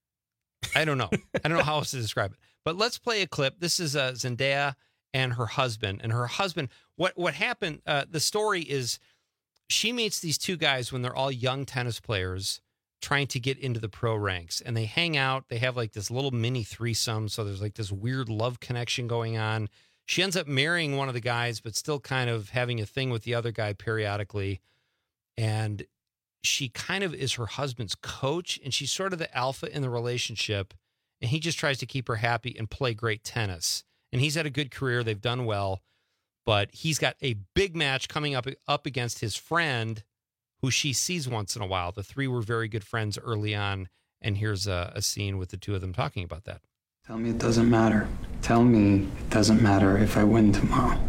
I don't know. I don't know how else to describe it. But let's play a clip. This is uh, Zendaya and her husband. And her husband, what, what happened, uh, the story is she meets these two guys when they're all young tennis players trying to get into the pro ranks. And they hang out. They have like this little mini threesome. So there's like this weird love connection going on. She ends up marrying one of the guys, but still kind of having a thing with the other guy periodically. And she kind of is her husband's coach, and she's sort of the alpha in the relationship. And he just tries to keep her happy and play great tennis. And he's had a good career. They've done well. But he's got a big match coming up, up against his friend, who she sees once in a while. The three were very good friends early on. And here's a, a scene with the two of them talking about that. Tell me it doesn't matter. Tell me it doesn't matter if I win tomorrow.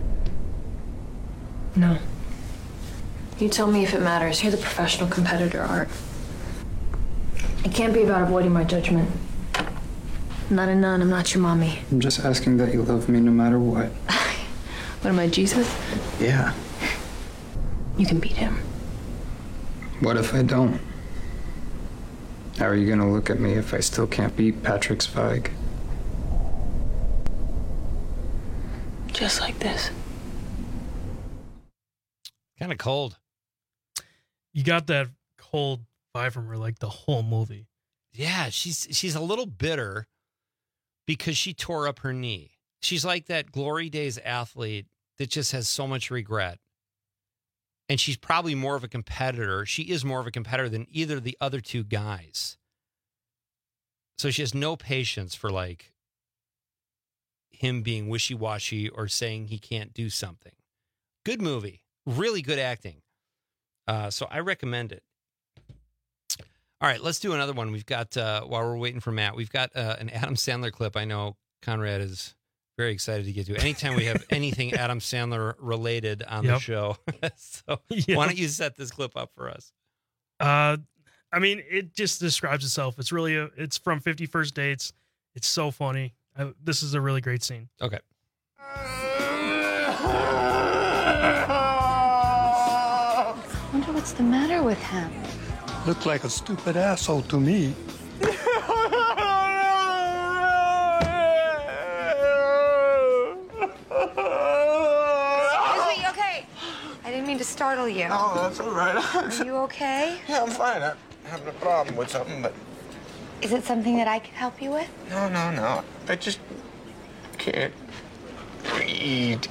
No. You tell me if it matters. You're the professional competitor, Art. It can't be about avoiding my judgment. Not a nun. I'm not your mommy. I'm just asking that you love me no matter what. What am I, Jesus? Yeah. You can beat him. What if I don't? How are you going to look at me if I still can't beat Patrick Zweig? Just like this. Kind of cold. You got that cold vibe from her like the whole movie. Yeah, she's she's a little bitter because she tore up her knee. She's like that Glory Days athlete that just has so much regret. And she's probably more of a competitor. She is more of a competitor than either of the other two guys. So she has no patience for like him being wishy-washy or saying he can't do something. Good movie. Really good acting. Uh, so I recommend it. All right, let's do another one. We've got, uh, while we're waiting for Matt, we've got uh, an Adam Sandler clip. I know Conrad is very excited to get to. Anytime we have anything Adam Sandler related on Yep. the show. So Yep. why don't you set this clip up for us? Uh, I mean, it just describes itself. It's really a, it's from fifty First Dates. It's so funny. I, this is a really great scene. Okay. I wonder what's the matter with him. Looked like a stupid asshole to me. Excuse me, okay. I didn't mean to startle you. No, that's all right. Are you okay? Yeah, I'm fine. I'm having a problem with something, but Is it something that I can help you with? no, no, no. I just can't read.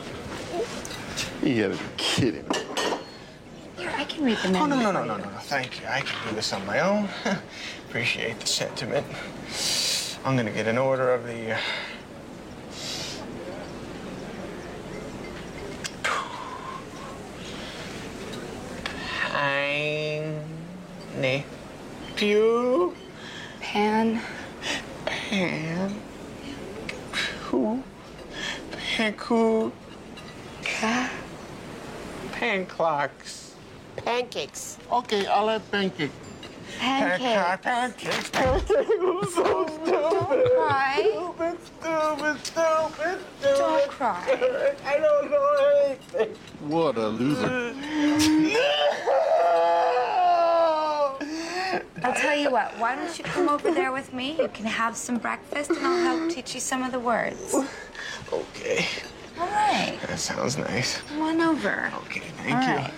You gotta be kidding me. Here, I can read the Oh, menu. no, no, no, no, no, no. Thank you. I can do this on my own. Appreciate the sentiment. I'm gonna get an order of the. Uh... Pine. Pew. Pan. Pan. Who? Panku. Ka. Pan clocks. Pancakes. Okay, I'll have pancake. Pancakes. Pancakes. Pancakes. I'm so stupid. Don't cry. Stupid, stupid, stupid, stupid. Don't cry. I don't know anything. What a loser. I'll tell you what, why don't you come over there with me? You can have some breakfast and I'll help teach you some of the words. Okay. All right. That sounds nice. Come on over. Okay, thank All you. right.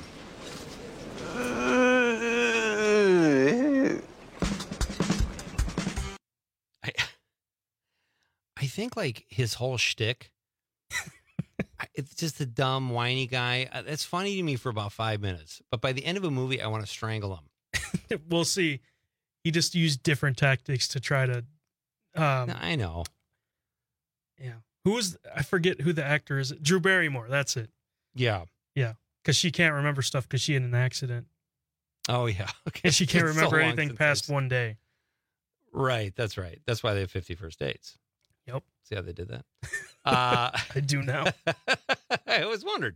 I, I think like his whole shtick, I- it's just a dumb, whiny guy. Uh, That's funny to me for about five minutes. But by the end of a movie, I want to strangle him. We'll see. He just used different tactics to try to. Um, I know. Yeah. Who was, I forget who the actor is. Drew Barrymore. That's it. Yeah. Yeah. Because she can't remember stuff because she had an accident. Oh, yeah. Okay. And she can't It's so remember long anything since past I've- one day. Right. That's right. That's why they have fifty First Dates. Yep. See how they did that? Uh, I do now. I always wondered.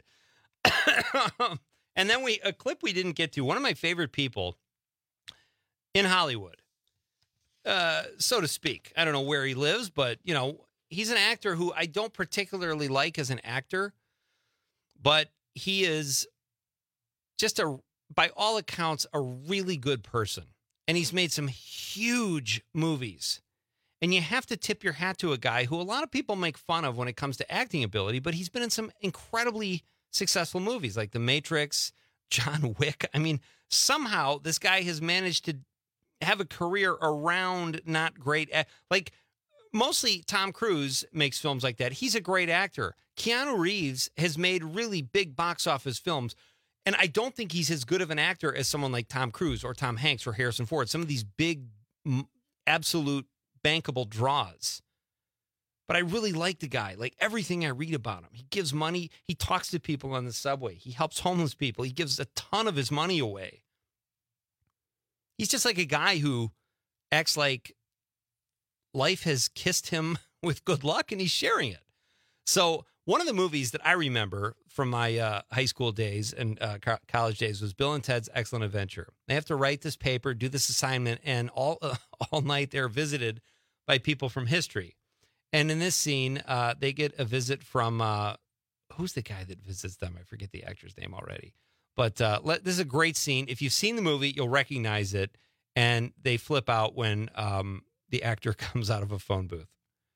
And then we a clip we didn't get to. One of my favorite people in Hollywood, uh, so to speak. I don't know where he lives, but you know, he's an actor who I don't particularly like as an actor, but he is just a, by all accounts, a really good person. And he's made some huge movies. And you have to tip your hat to a guy who a lot of people make fun of when it comes to acting ability, but he's been in some incredibly successful movies like The Matrix, John Wick. I mean, somehow this guy has managed to have a career around not great. Like, mostly Tom Cruise makes films like that. He's a great actor. Keanu Reeves has made really big box office films. And I don't think he's as good of an actor as someone like Tom Cruise or Tom Hanks or Harrison Ford. Some of these big, m- absolute bankable draws. But I really like the guy. Like everything I read about him. He gives money. He talks to people on the subway. He helps homeless people. He gives a ton of his money away. He's just like a guy who acts like life has kissed him with good luck and he's sharing it. So one of the movies that I remember from my uh, high school days and uh, co- college days was Bill and Ted's Excellent Adventure. They have to write this paper, do this assignment, and all uh, all night they're visited by people from history. And in this scene, uh, they get a visit from, uh, who's the guy that visits them? I forget the actor's name already. But uh, let, this is a great scene. If you've seen the movie, you'll recognize it. And they flip out when um, the actor comes out of a phone booth.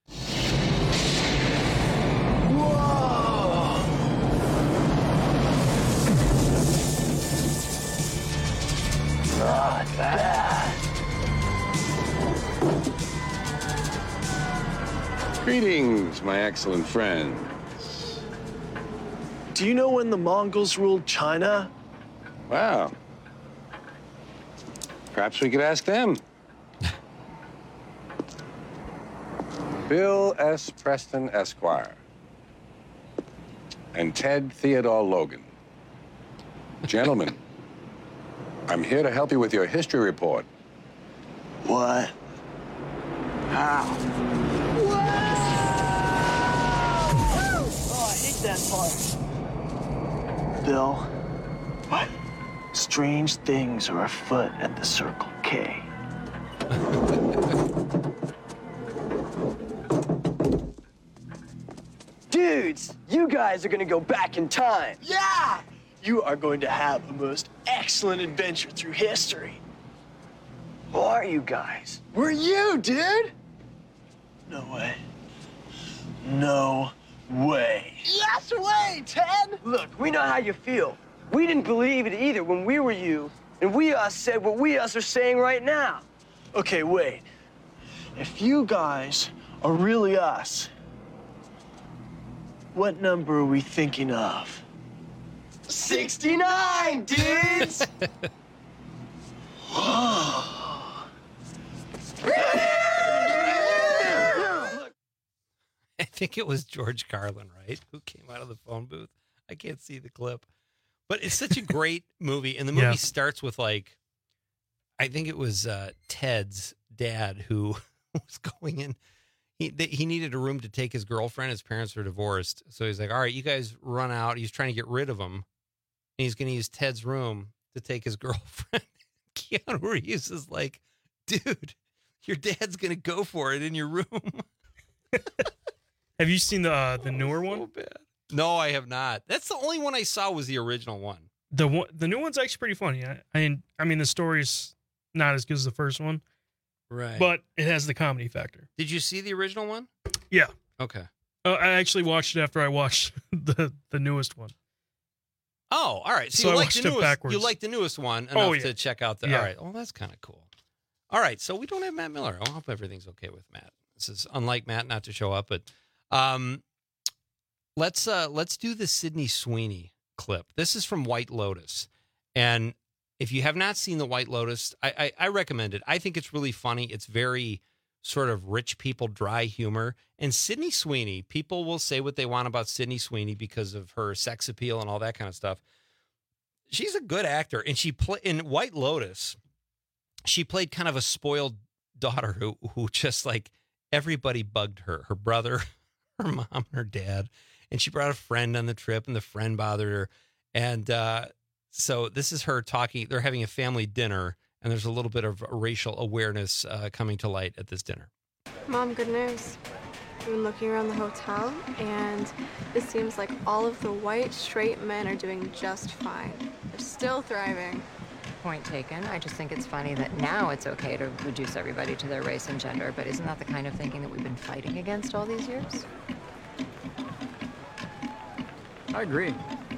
Not bad. Greetings, my excellent friends. Do you know when the Mongols ruled China? Wow. Perhaps we could ask them. Bill S. Preston, Esquire. And Ted Theodore Logan. Gentlemen, I'm here to help you with your history report. What? How? Oh, I hate that part. Bill. What? Strange things are afoot at the Circle K. Dudes, you guys are gonna go back in time. Yeah! You are going to have the most excellent adventure through history. Who are you guys? We're you, dude! No way. No way. Yes way, Ted! Look, we know how you feel. We didn't believe it either when we were you, and we us said what we us are saying right now. Okay, wait. If you guys are really us, what number are we thinking of? sixty-nine, dudes! I think it was George Carlin, right? Who came out of the phone booth. I can't see the clip. But it's such a great movie. And the movie Yeah. starts with, like, I think it was uh, Ted's dad who was going in. He they, he needed a room to take his girlfriend. His parents were divorced. So he's like, all right, you guys run out. He's trying to get rid of him. And he's going to use Ted's room to take his girlfriend. Keanu Reeves is like, dude, your dad's going to go for it in your room. Have you seen the uh, the newer one? So bad. No, I have not. That's the only one I saw was the original one. The one, the new one's actually pretty funny. I, I mean, I mean, the story's not as good as the first one, Right. but it has the comedy factor. Did you see the original one? Yeah. Okay. Uh, I actually watched it after I watched the the newest one. Oh, all right. So, So you I like watched the it newest. backwards. You like the newest one enough Oh, yeah. to check out the. Yeah. All right. Oh, that's kind of cool. All right. So we don't have Matt Miller. I hope everything's okay with Matt. This is unlike Matt not to show up, but um, let's uh let's do the Sydney Sweeney clip. This is from White Lotus, and if you have not seen the White Lotus, I I, I recommend it. I think it's really funny. It's very sort of rich people, dry humor. And Sydney Sweeney, people will say what they want about Sydney Sweeney because of her sex appeal and all that kind of stuff. She's a good actor, and she play in White Lotus. She played kind of a spoiled daughter who who just like everybody bugged her, her brother, her mom, and her dad, and she brought a friend on the trip, and the friend bothered her, and uh, so this is her talking. They're having a family dinner, and there's a little bit of racial awareness uh, coming to light at this dinner. Mom, good news. I've been looking around the hotel, and it seems like all of the white, straight men are doing just fine. They're still thriving. Point taken. I just think it's funny that now it's okay to reduce everybody to their race and gender, but isn't that the kind of thinking that we've been fighting against all these years? I agree.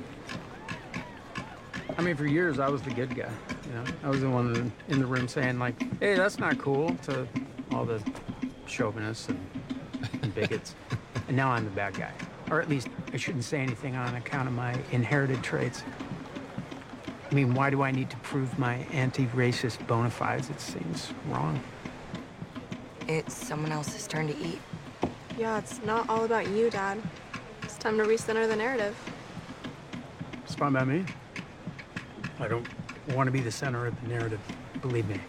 I mean, for years, I was the good guy, you know? I was the one in the room saying, like, hey, that's not cool, to all the chauvinists and, and bigots. And now I'm the bad guy. Or at least I shouldn't say anything on account of my inherited traits. I mean, why do I need to prove my anti-racist bona fides? It seems wrong. It's someone else's turn to eat. Yeah, it's not all about you, Dad. It's time to recenter the narrative. It's fine by me. I don't want to be the center of the narrative, believe me.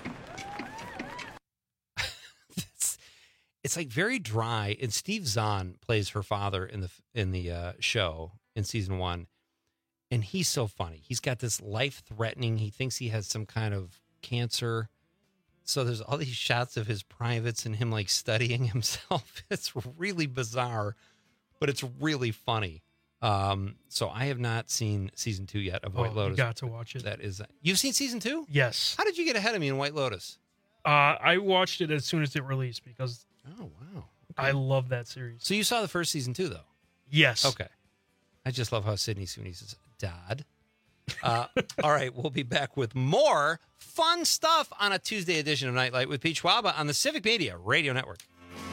it's, it's like very dry. And Steve Zahn plays her father in the in the uh, show in season one. And he's so funny. He's got this life-threatening, he thinks he has some kind of cancer. So there's all these shots of his privates and him like studying himself. It's really bizarre, but it's really funny. Um, so I have not seen season two yet of White Oh, Lotus. you got to watch it. That is, you've seen season two? Yes. How did you get ahead of me in White Lotus? Uh, I watched it as soon as it released because oh wow, I love that series. So you saw the first season too, though? Yes. Okay. I just love how Sydney Sweeney's dad. Uh, all right, we'll be back with more fun stuff on a Tuesday edition of Nightlight with Pete Schwaba on the Civic Media Radio Network.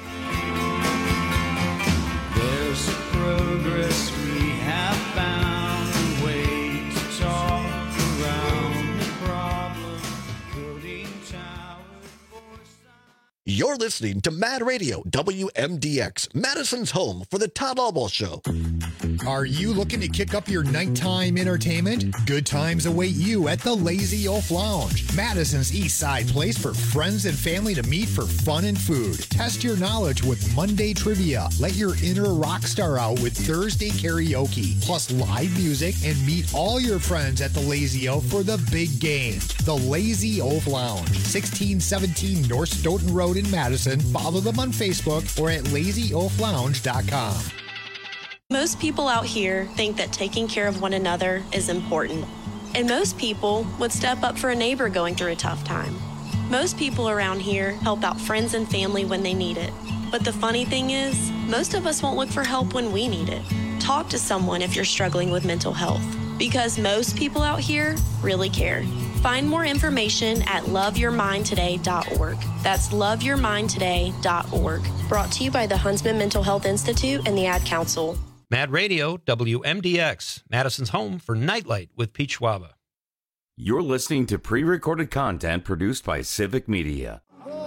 There's progress we have found a way to talk around the problem, building towers. You're You're listening to Mad Radio, W M D X, Madison's home for the Todd Albaugh Show. Are you looking to kick up your nighttime entertainment? Good times await you at the Lazy Oaf Lounge, Madison's East Side place for friends and family to meet for fun and food. Test your knowledge with Monday trivia. Let your inner rock star out with Thursday karaoke, plus live music, and meet all your friends at the Lazy Oaf for the big game. The Lazy Oaf Lounge, sixteen seventeen North Stoughton Road in Madison. Follow them on Facebook or at lazy oaf lounge dot com. Most people out here think that taking care of one another is important. And most people would step up for a neighbor going through a tough time. Most people around here help out friends and family when they need it. But the funny thing is, most of us won't look for help when we need it. Talk to someone if you're struggling with mental health, because most people out here really care. Find more information at love your mind today dot org. That's love your mind today dot org. Brought to you by the Huntsman Mental Health Institute and the Ad Council. Mad Radio, W M D X, Madison's home for Nightlight with Pete Schwaba. You're listening to pre-recorded content produced by Civic Media.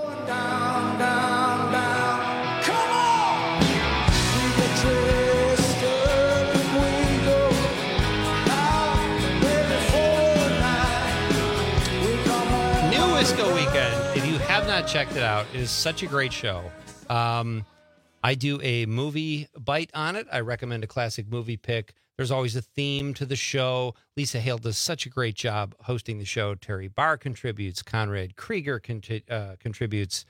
New Wisco Weekend. If you have not checked it out, it is such a great show. Um... I do a movie bite on it. I recommend a classic movie pick. There's always a theme to the show. Lisa Hale does such a great job hosting the show. Terry Barr contributes. Conrad Krieger conti- uh, contributes.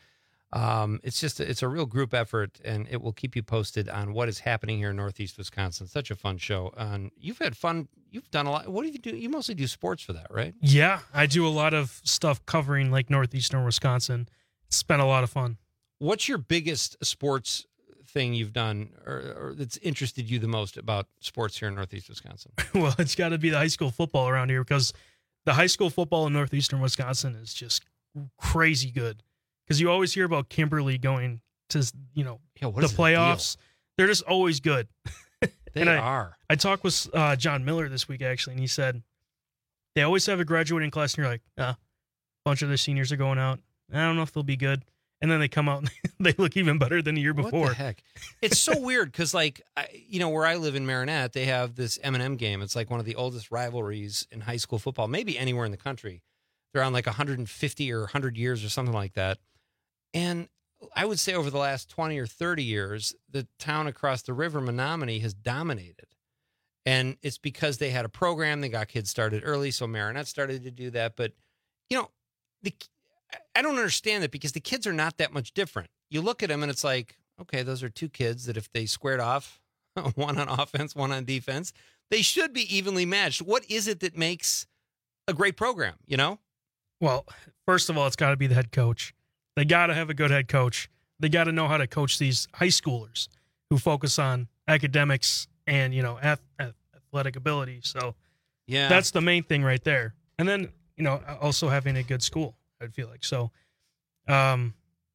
Um, it's just, a, it's a real group effort, and it will keep you posted on what is happening here in Northeast Wisconsin. Such a fun show. Um, you've had fun. You've done a lot. What do you do? You mostly do sports for that, right? Yeah, I do a lot of stuff covering like Northeastern Wisconsin. It's been a lot of fun. What's your biggest sports thing you've done or, or that's interested you the most about sports here in Northeast Wisconsin? Well, it's got to be the high school football around here, because the high school football in Northeastern Wisconsin is just crazy good. Because you always hear about Kimberly going to, you know, yeah, what the is playoffs. The They're just always good. They and I, are. I talked with uh, John Miller this week, actually, and he said they always have a graduating class, and you're like, ah, a bunch of the seniors are going out. I don't know if they'll be good. And then they come out and they look even better than the year before. What the heck? It's so weird because, like, I, you know, where I live in Marinette, they have this M and M game. It's like one of the oldest rivalries in high school football, maybe anywhere in the country. They're on like one hundred fifty or one hundred years or something like that. And I would say over the last twenty or thirty years, the town across the river, Menominee, has dominated. And it's because they had a program. They got kids started early, so Marinette started to do that. But, you know, the I don't understand it, because the kids are not that much different. You look at them and it's like, okay, those are two kids that if they squared off, one on offense, one on defense, they should be evenly matched. What is it that makes a great program, you know? Well, first of all, it's got to be the head coach. They got to have a good head coach. They got to know how to coach these high schoolers who focus on academics and, you know, ath- athletic ability. So yeah, that's the main thing right there. And then, you know, also having a good school. I'd feel like so. Um,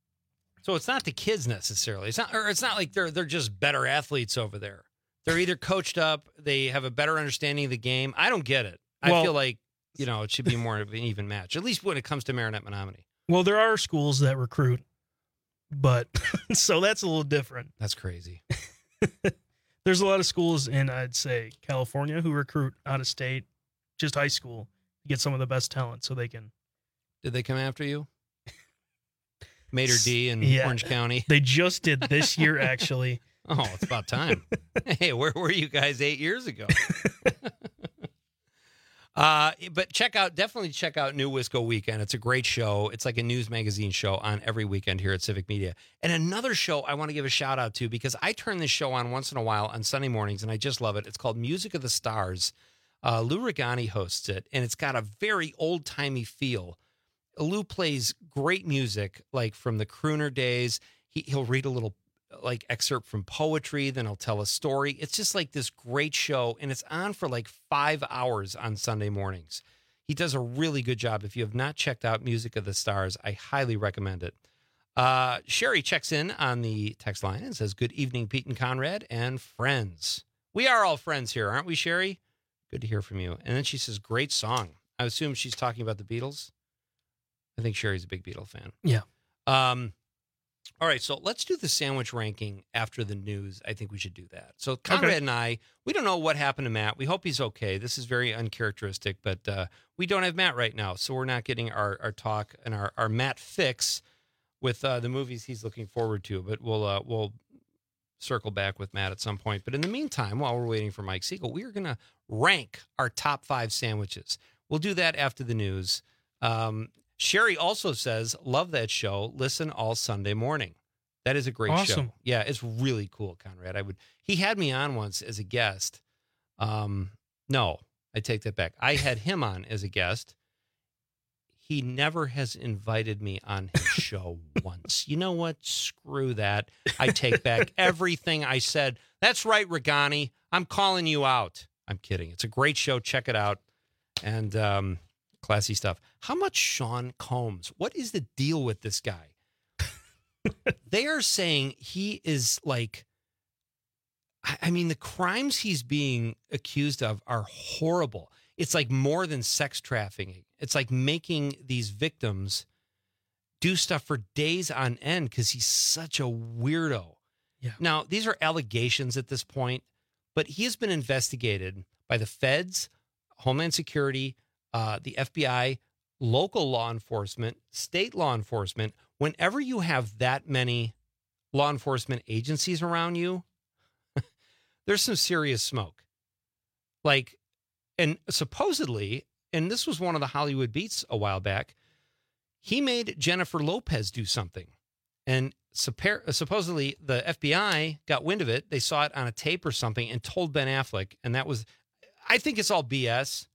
so it's not the kids necessarily. It's not, or it's not like they're they're just better athletes over there. They're either coached up, they have a better understanding of the game. I don't get it. I well, feel like, you know, it should be more of an even match, at least when it comes to Marinette Menominee. Well, there are schools that recruit, but so that's a little different. That's crazy. There's a lot of schools in, I'd say, California who recruit out of state, just high school, to get some of the best talent so they can. Did they come after you? Mater D in yeah, Orange County? They just did this year, actually. Oh, it's about time. Hey, where were you guys eight years ago? uh, but check out, definitely check out New Wisco Weekend. It's a great show. It's like a news magazine show on every weekend here at Civic Media. And another show I want to give a shout out to, because I turn this show on once in a while on Sunday mornings, and I just love it. It's called Music of the Stars. Uh, Lou Regani hosts it, and it's got a very old-timey feel. Lou plays great music, like from the crooner days. He, he'll read a little like excerpt from poetry, then he'll tell a story. It's just like this great show, and it's on for like five hours on Sunday mornings. He does a really good job. If you have not checked out Music of the Stars, I highly recommend it. Uh, Sherry checks in on the text line and says, good evening, Pete and Conrad and friends. We are all friends here, aren't we, Sherry? Good to hear from you. And then she says, great song. I assume she's talking about the Beatles. I think Sherry's a big Beatle fan. Yeah. Um, All right, so let's do the sandwich ranking after the news. I think we should do that. So Conrad Okay. and I, we don't know what happened to Matt. We hope he's okay. This is very uncharacteristic, but uh, we don't have Matt right now, so we're not getting our, our talk and our, our Matt fix with uh, the movies he's looking forward to. But we'll uh, we'll circle back with Matt at some point. But in the meantime, while we're waiting for Mike Siegel, we are going to rank our top five sandwiches. We'll do that after the news. Um, Sherry also says, love that show. Listen all Sunday morning. That is a great Awesome. show. Yeah, it's really cool, Conrad. I would. He had me on once as a guest. Um, no, I take that back. I had him on as a guest. He never has invited me on his show once. You know what? Screw that. I take back everything I said. That's right, Regani. I'm calling you out. I'm kidding. It's a great show. Check it out. And um, classy stuff. How much Sean Combs? What is the deal with this guy? They are saying he is like, I I mean, the crimes he's being accused of are horrible. It's like more than sex trafficking. It's like making these victims do stuff for days on end because he's such a weirdo. Yeah. Now, these are allegations at this point, but he has been investigated by the feds, Homeland Security, uh, the F B I, local law enforcement, state law enforcement. Whenever you have that many law enforcement agencies around you, there's some serious smoke. Like, and supposedly, and this was one of the Hollywood beats a while back, he made Jennifer Lopez do something. And suppo- supposedly the F B I got wind of it. They saw it on a tape or something and told Ben Affleck. And that was, I think it's all B S.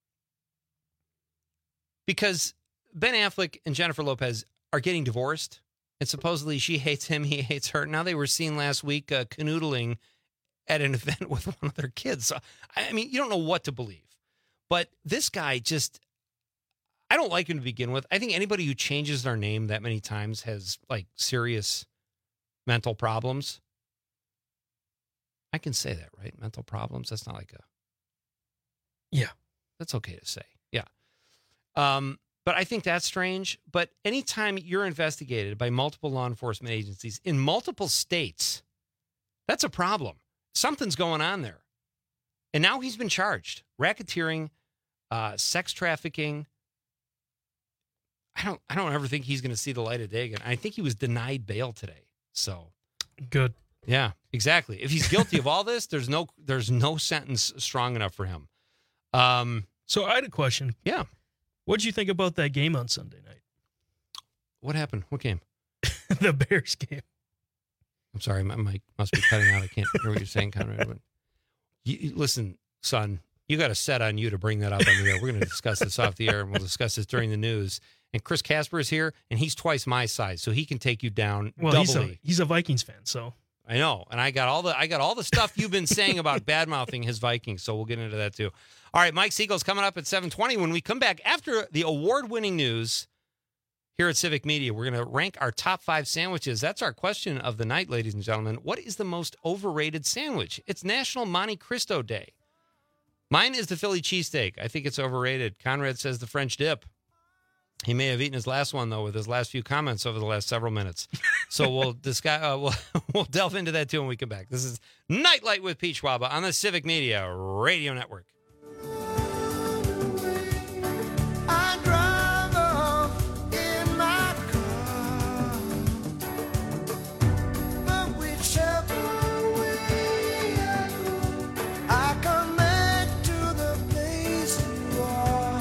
Because Ben Affleck and Jennifer Lopez are getting divorced. And supposedly she hates him, he hates her. Now they were seen last week uh, canoodling at an event with one of their kids. So, I mean, you don't know what to believe. But this guy just, I don't like him to begin with. I think anybody who changes their name that many times has like serious mental problems. I can say that, right? Mental problems. That's not like a. Yeah. That's okay to say. Yeah. Um, but I think that's strange. But anytime you're investigated by multiple law enforcement agencies in multiple states, that's a problem. Something's going on there. And now he's been charged. Racketeering, uh, sex trafficking. I don't I don't ever think he's going to see the light of day again. I think he was denied bail today. So good. Yeah, exactly. If he's guilty of all this, there's no there's no sentence strong enough for him. Um, so I had a question. Yeah. What did you think about that game on Sunday night? What happened? What game? The Bears game. I'm sorry, my mic must be cutting out. I can't hear what you're saying, Conrad. But you, you- listen, son, you got a set on you to bring that up on the air. We're going to discuss this off the air, and we'll discuss this during the news. And Chris Casper is here, and he's twice my size, so he can take you down Well, doubly. he's a, he's a Vikings fan, so. I know, and I got all the I got all the stuff you've been saying about bad mouthing his Vikings, so we'll get into that too. All right, Mike Siegel's coming up at seven twenty. When we come back after the award-winning news here at Civic Media, we're going to rank our top five sandwiches. That's our question of the night, ladies and gentlemen. What is the most overrated sandwich? It's National Monte Cristo Day. Mine is the Philly cheesesteak. I think it's overrated. Conrad says the French dip. He may have eaten his last one, though, with his last few comments over the last several minutes. So we'll discuss, uh, we'll, we'll delve into that, too, when we come back. This is Nightlight with Pete Schwaba on the Civic Media Radio Network. I drive off in my car, but whichever way I go, I come back to the place you are.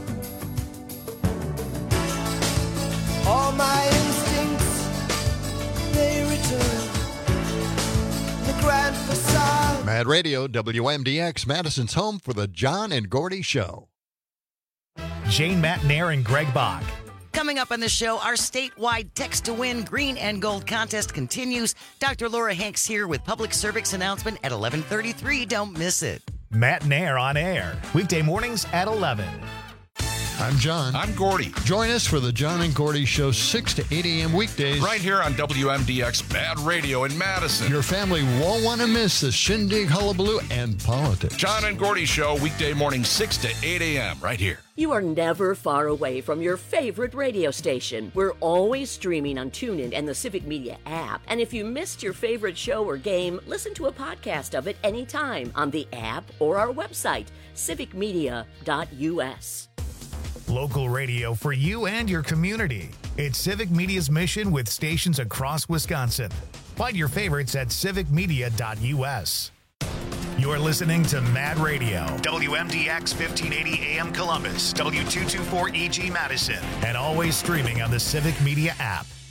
All my instincts, they return. The grand facade. Mad Radio, W M D X, Madison's home for the John and Gordy Show. Jane Matnair and Greg Bach. Coming up on the show, our statewide Text to Win Green and Gold contest continues. Doctor Laura Hanks here with public service announcement at eleven thirty-three. Don't miss it. Matt Nair on air, weekday mornings at eleven. I'm John. I'm Gordy. Join us for the John and Gordy Show, six to eight a.m. weekdays. Right here on W M D X Bad Radio in Madison. Your family won't want to miss the shindig, hullabaloo, and politics. John and Gordy Show, weekday morning, six to eight a.m. right here. You are never far away from your favorite radio station. We're always streaming on TuneIn and the Civic Media app. And if you missed your favorite show or game, listen to a podcast of it anytime on the app or our website, civic media dot u s. Local radio for you and your community. It's Civic Media's mission with stations across Wisconsin. Find your favorites at civic media dot u s. You're listening to Mad Radio, W M D X fifteen eighty A M Columbus, W two twenty-four E G Madison, and always streaming on the Civic Media app.